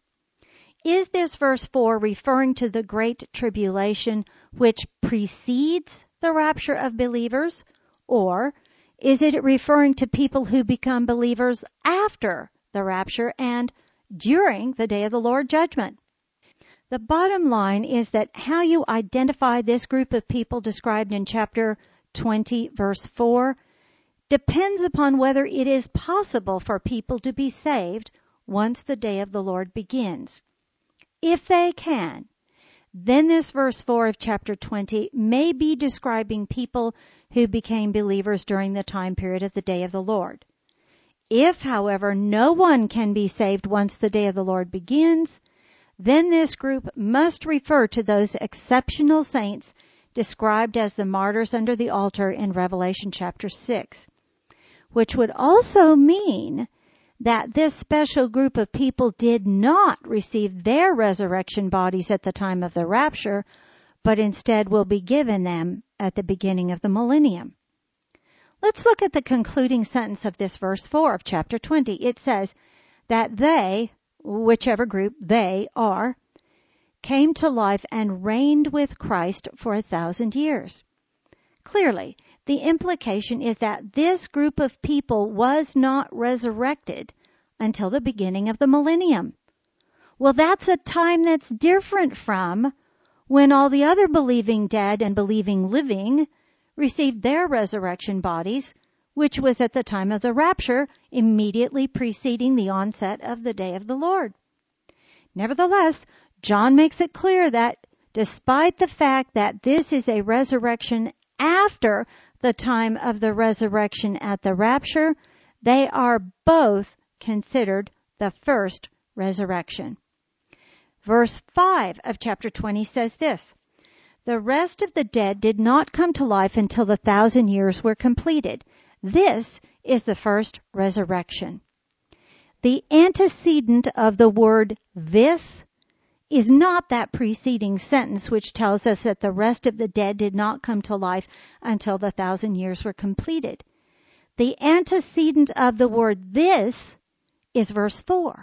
this verse 4 referring to the great tribulation which precedes the rapture of believers, or is it referring to people who become believers after the rapture and during the day of the Lord judgment? The bottom line is that how you identify this group of people described in chapter 20, verse 4, depends upon whether it is possible for people to be saved once the day of the Lord begins. If they can, then this verse 4 of chapter 20 may be describing people who became believers during the time period of the day of the Lord. If, however, no one can be saved once the day of the Lord begins, then this group must refer to those exceptional saints described as the martyrs under the altar in Revelation chapter 6, which would also mean that this special group of people did not receive their resurrection bodies at the time of the rapture, but instead will be given them at the beginning of the millennium. Let's look at the concluding sentence of this verse 4 of chapter 20. It says that they, whichever group they are, came to life and reigned with Christ for 1,000 years. Clearly, the implication is that this group of people was not resurrected until the beginning of the millennium. Well, that's a time that's different from when all the other believing dead and believing living received their resurrection bodies, which was at the time of the rapture, immediately preceding the onset of the day of the Lord. Nevertheless, John makes it clear that despite the fact that this is a resurrection after the time of the resurrection at the rapture, they are both considered the first resurrection. Verse 5 of chapter 20 says this, "The rest of the dead did not come to life until the 1,000 years were completed. This is the first resurrection." The antecedent of the word "this" is not that preceding sentence which tells us that the rest of the dead did not come to life until the 1,000 years were completed. The antecedent of the word "this" is verse 4.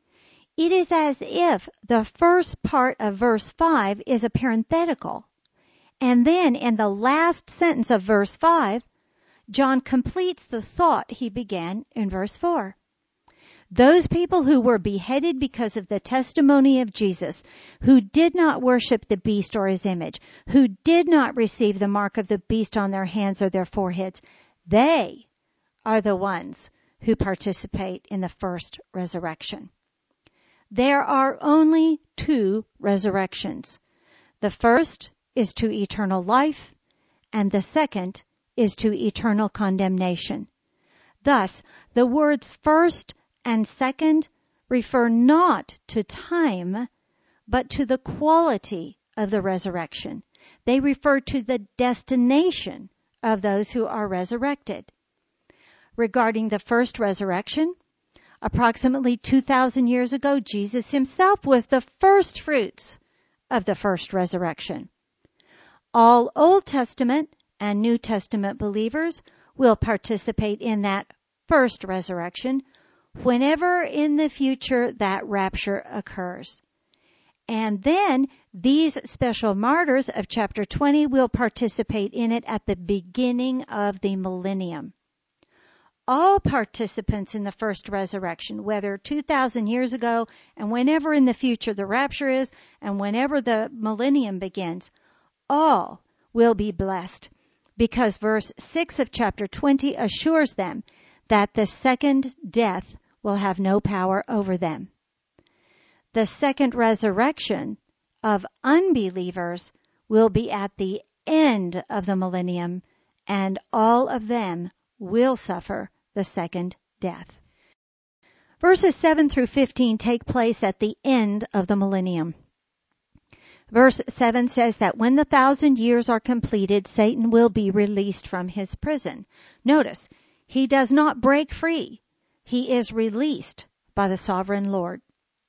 It is as if the first part of verse 5 is a parenthetical. And then in the last sentence of verse 5, John completes the thought he began in verse 4. Those people who were beheaded because of the testimony of Jesus, who did not worship the beast or his image, who did not receive the mark of the beast on their hands or their foreheads, they are the ones who participate in the first resurrection. There are only two resurrections. The first is to eternal life, and the second is to eternal condemnation. Thus, the words first and second refer not to time, but to the quality of the resurrection. They refer to the destination of those who are resurrected. Regarding the first resurrection, approximately 2,000 years ago, Jesus himself was the first fruits of the first resurrection. All Old Testament and New Testament believers will participate in that first resurrection whenever in the future that rapture occurs. And then these special martyrs of chapter 20 will participate in it at the beginning of the millennium. All participants in the first resurrection, whether 2,000 years ago and whenever in the future the rapture is and whenever the millennium begins, all will be blessed because verse 6 of chapter 20 assures them that the second death will have no power over them. The second resurrection of unbelievers will be at the end of the millennium, and all of them will suffer the second death. Verses 7 through 15 take place at the end of the millennium. Verse 7 says that when the 1,000 years are completed, Satan will be released from his prison. Notice, he does not break free. He is released by the sovereign Lord.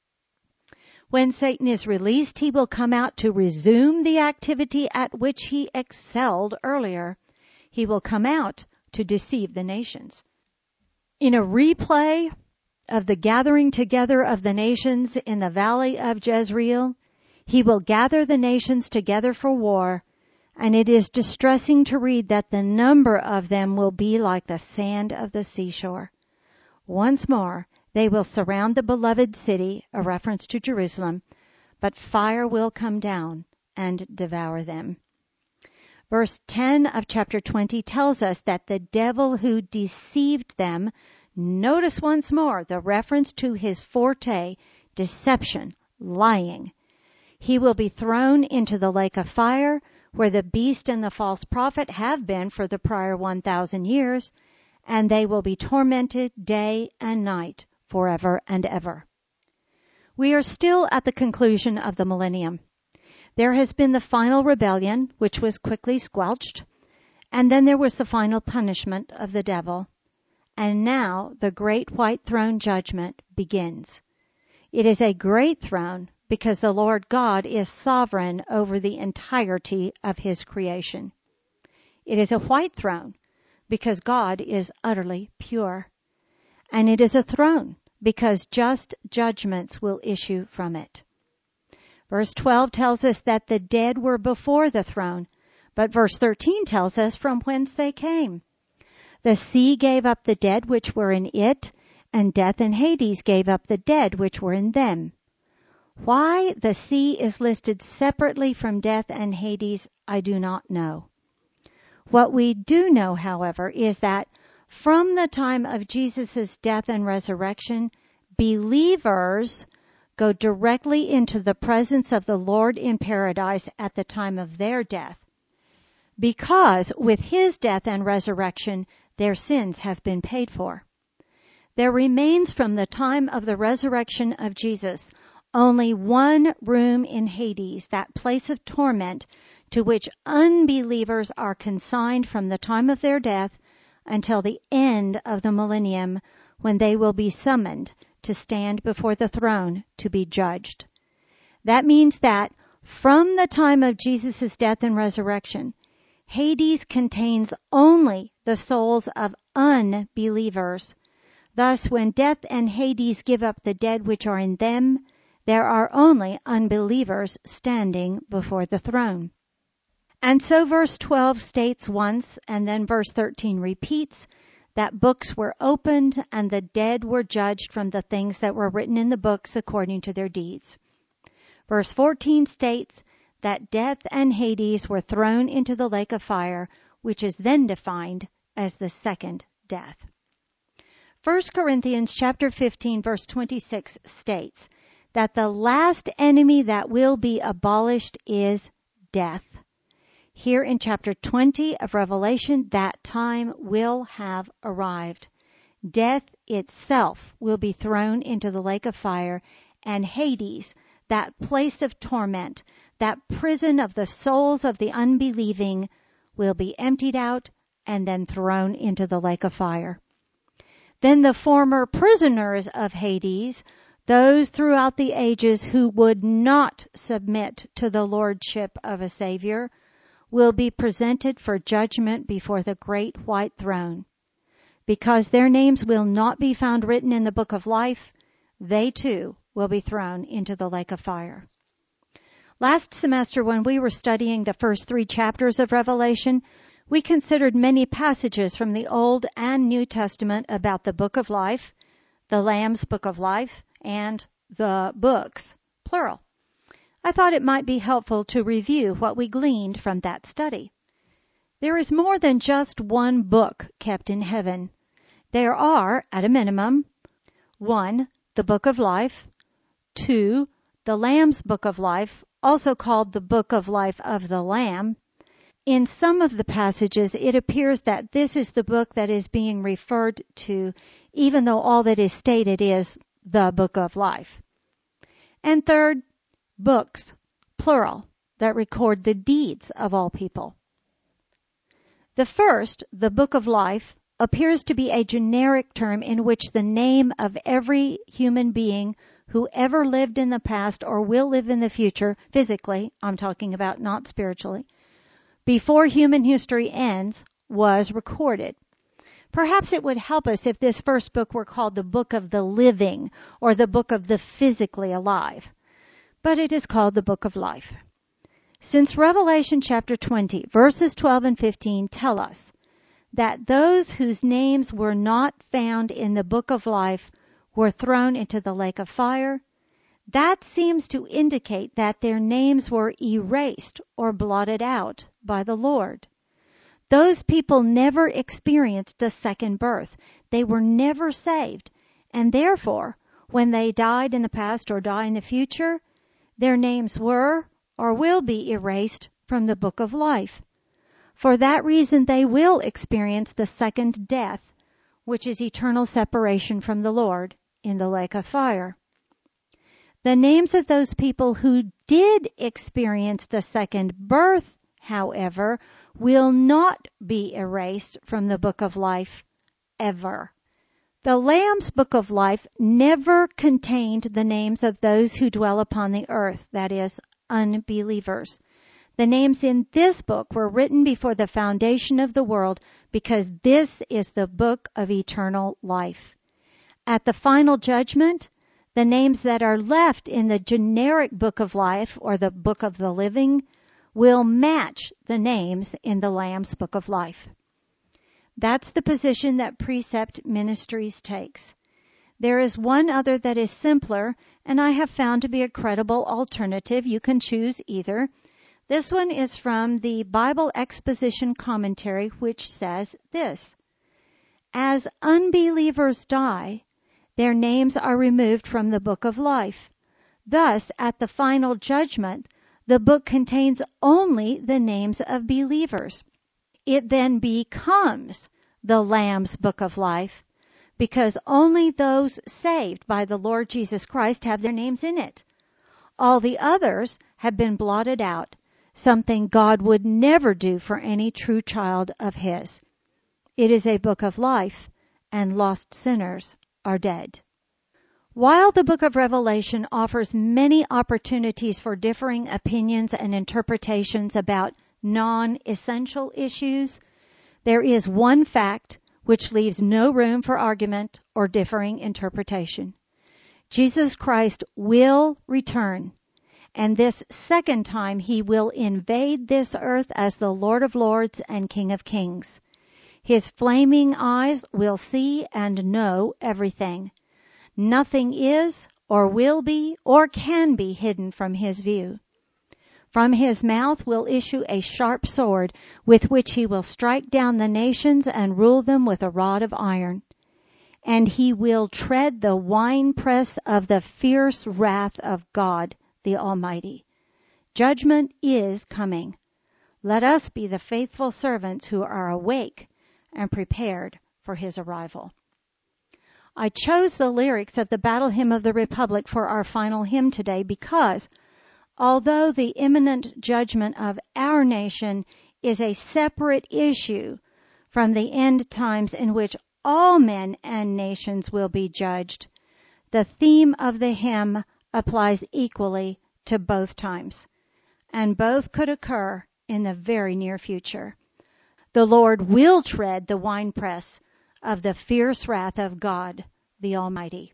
When Satan is released, he will come out to resume the activity at which he excelled earlier. He will come out to deceive the nations. In a replay of the gathering together of the nations in the valley of Jezreel, he will gather the nations together for war, and it is distressing to read that the number of them will be like the sand of the seashore. Once more, they will surround the beloved city, a reference to Jerusalem, but fire will come down and devour them. Verse 10 of chapter 20 tells us that the devil who deceived them, notice once more the reference to his forte, deception, lying. He will be thrown into the lake of fire, where the beast and the false prophet have been for the prior 1,000 years, and they will be tormented day and night forever and ever. We are still at the conclusion of the millennium. There has been the final rebellion, which was quickly squelched, and then there was the final punishment of the devil. And now the great white throne judgment begins. It is a great throne because the Lord God is sovereign over the entirety of his creation. It is a white throne because God is utterly pure. And it is a throne because just judgments will issue from it. Verse 12 tells us that the dead were before the throne, but verse 13 tells us from whence they came. The sea gave up the dead which were in it, and death and Hades gave up the dead which were in them. Why the sea is listed separately from death and Hades, I do not know. What we do know, however, is that from the time of Jesus' death and resurrection, believers go directly into the presence of the Lord in paradise at the time of their death, because with his death and resurrection, their sins have been paid for. There remains from the time of the resurrection of Jesus only one room in Hades, that place of torment to which unbelievers are consigned from the time of their death until the end of the millennium, when they will be summoned to stand before the throne to be judged. That means that from the time of Jesus' death and resurrection, Hades contains only the souls of unbelievers. Thus, when death and Hades give up the dead which are in them, there are only unbelievers standing before the throne. And so verse 12 states once, and then verse 13 repeats, that books were opened and the dead were judged from the things that were written in the books according to their deeds. Verse 14 states that death and Hades were thrown into the lake of fire, which is then defined as the second death. 1 Corinthians chapter 15 verse 26 states that the last enemy that will be abolished is death. Here in chapter 20 of Revelation, that time will have arrived. Death itself will be thrown into the lake of fire, and Hades, that place of torment, that prison of the souls of the unbelieving, will be emptied out and then thrown into the lake of fire. Then the former prisoners of Hades, those throughout the ages who would not submit to the lordship of a Savior, will be presented for judgment before the great white throne. Because their names will not be found written in the book of life, they too will be thrown into the lake of fire. Last semester, when we were studying the first 3 chapters of Revelation, we considered many passages from the Old and New Testament about the book of life, the Lamb's book of life, and the books, plural. I thought it might be helpful to review what we gleaned from that study. There is more than just one book kept in heaven. There are, at a minimum, 1, the book of life, 2, the Lamb's book of life, also called the book of life of the Lamb. In some of the passages, it appears that this is the book that is being referred to, even though all that is stated is the book of life. And third, books, plural, that record the deeds of all people. The first, the book of life, appears to be a generic term in which the name of every human being who ever lived in the past or will live in the future, physically, I'm talking about, not spiritually, before human history ends, was recorded. Perhaps it would help us if this first book were called the book of the living or the book of the physically alive. But it is called the book of life. Since Revelation chapter 20, verses 12 and 15 tell us that those whose names were not found in the book of life were thrown into the lake of fire, that seems to indicate that their names were erased or blotted out by the Lord. Those people never experienced the second birth. They were never saved, and therefore, when they died in the past or die in the future, their names were or will be erased from the book of life. For that reason, they will experience the second death, which is eternal separation from the Lord in the lake of fire. The names of those people who did experience the second birth, however, will not be erased from the book of life ever. The Lamb's book of life never contained the names of those who dwell upon the earth, that is, unbelievers. The names in this book were written before the foundation of the world because this is the book of eternal life. At the final judgment, the names that are left in the generic book of life or the book of the living will match the names in the Lamb's book of life. That's the position that Precept Ministries takes. There is one other that is simpler, and I have found to be a credible alternative. You can choose either. This one is from the Bible Exposition Commentary, which says this: as unbelievers die, their names are removed from the book of life. Thus, at the final judgment, the book contains only the names of believers. It then becomes the Lamb's book of life because only those saved by the Lord Jesus Christ have their names in it. All the others have been blotted out, something God would never do for any true child of His. It is a book of life, and lost sinners are dead. While the book of Revelation offers many opportunities for differing opinions and interpretations about non-essential issues, there is one fact which leaves no room for argument or differing interpretation. Jesus Christ will return, and this second time He will invade this earth as the Lord of Lords and King of Kings. His flaming eyes will see and know everything. Nothing is, or will be, or can be hidden from His view. From His mouth will issue a sharp sword with which He will strike down the nations and rule them with a rod of iron. And He will tread the winepress of the fierce wrath of God the Almighty. Judgment is coming. Let us be the faithful servants who are awake and prepared for His arrival. I chose the lyrics of the Battle Hymn of the Republic for our final hymn today because, although the imminent judgment of our nation is a separate issue from the end times in which all men and nations will be judged, the theme of the hymn applies equally to both times, and both could occur in the very near future. The Lord will tread the winepress of the fierce wrath of God the Almighty.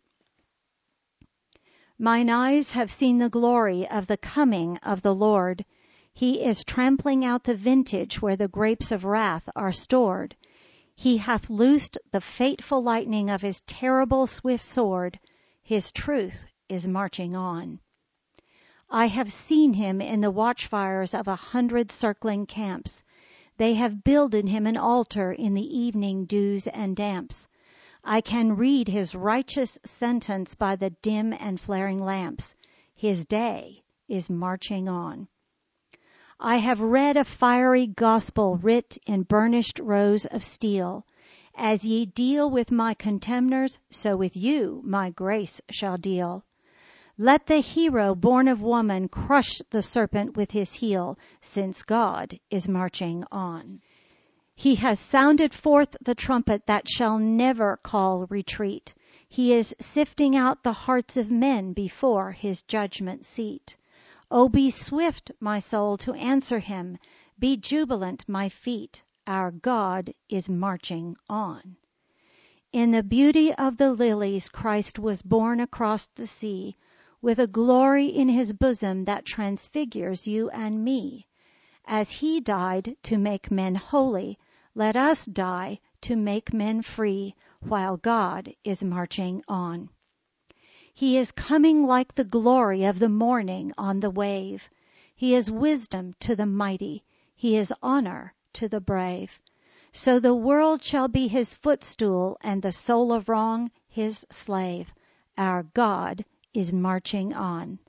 Mine eyes have seen the glory of the coming of the Lord. He is trampling out the vintage where the grapes of wrath are stored. He hath loosed the fateful lightning of His terrible swift sword. His truth is marching on. I have seen Him in the watchfires of 100 circling camps. They have builded Him an altar in the evening dews and damps. I can read His righteous sentence by the dim and flaring lamps. His day is marching on. I have read a fiery gospel writ in burnished rows of steel. As ye deal with my contemners, so with you my grace shall deal. Let the hero born of woman crush the serpent with his heel, since God is marching on. He has sounded forth the trumpet that shall never call retreat. He is sifting out the hearts of men before His judgment seat. O be swift, my soul, to answer Him. Be jubilant, my feet. Our God is marching on. In the beauty of the lilies, Christ was born across the sea, with a glory in His bosom that transfigures you and me. As He died to make men holy, let us die to make men free, while God is marching on. He is coming like the glory of the morning on the wave. He is wisdom to the mighty. He is honor to the brave. So the world shall be His footstool, and the soul of wrong His slave. Our God is marching on.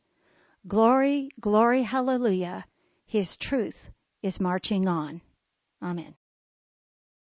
Glory, glory, hallelujah. His truth is marching on. Amen.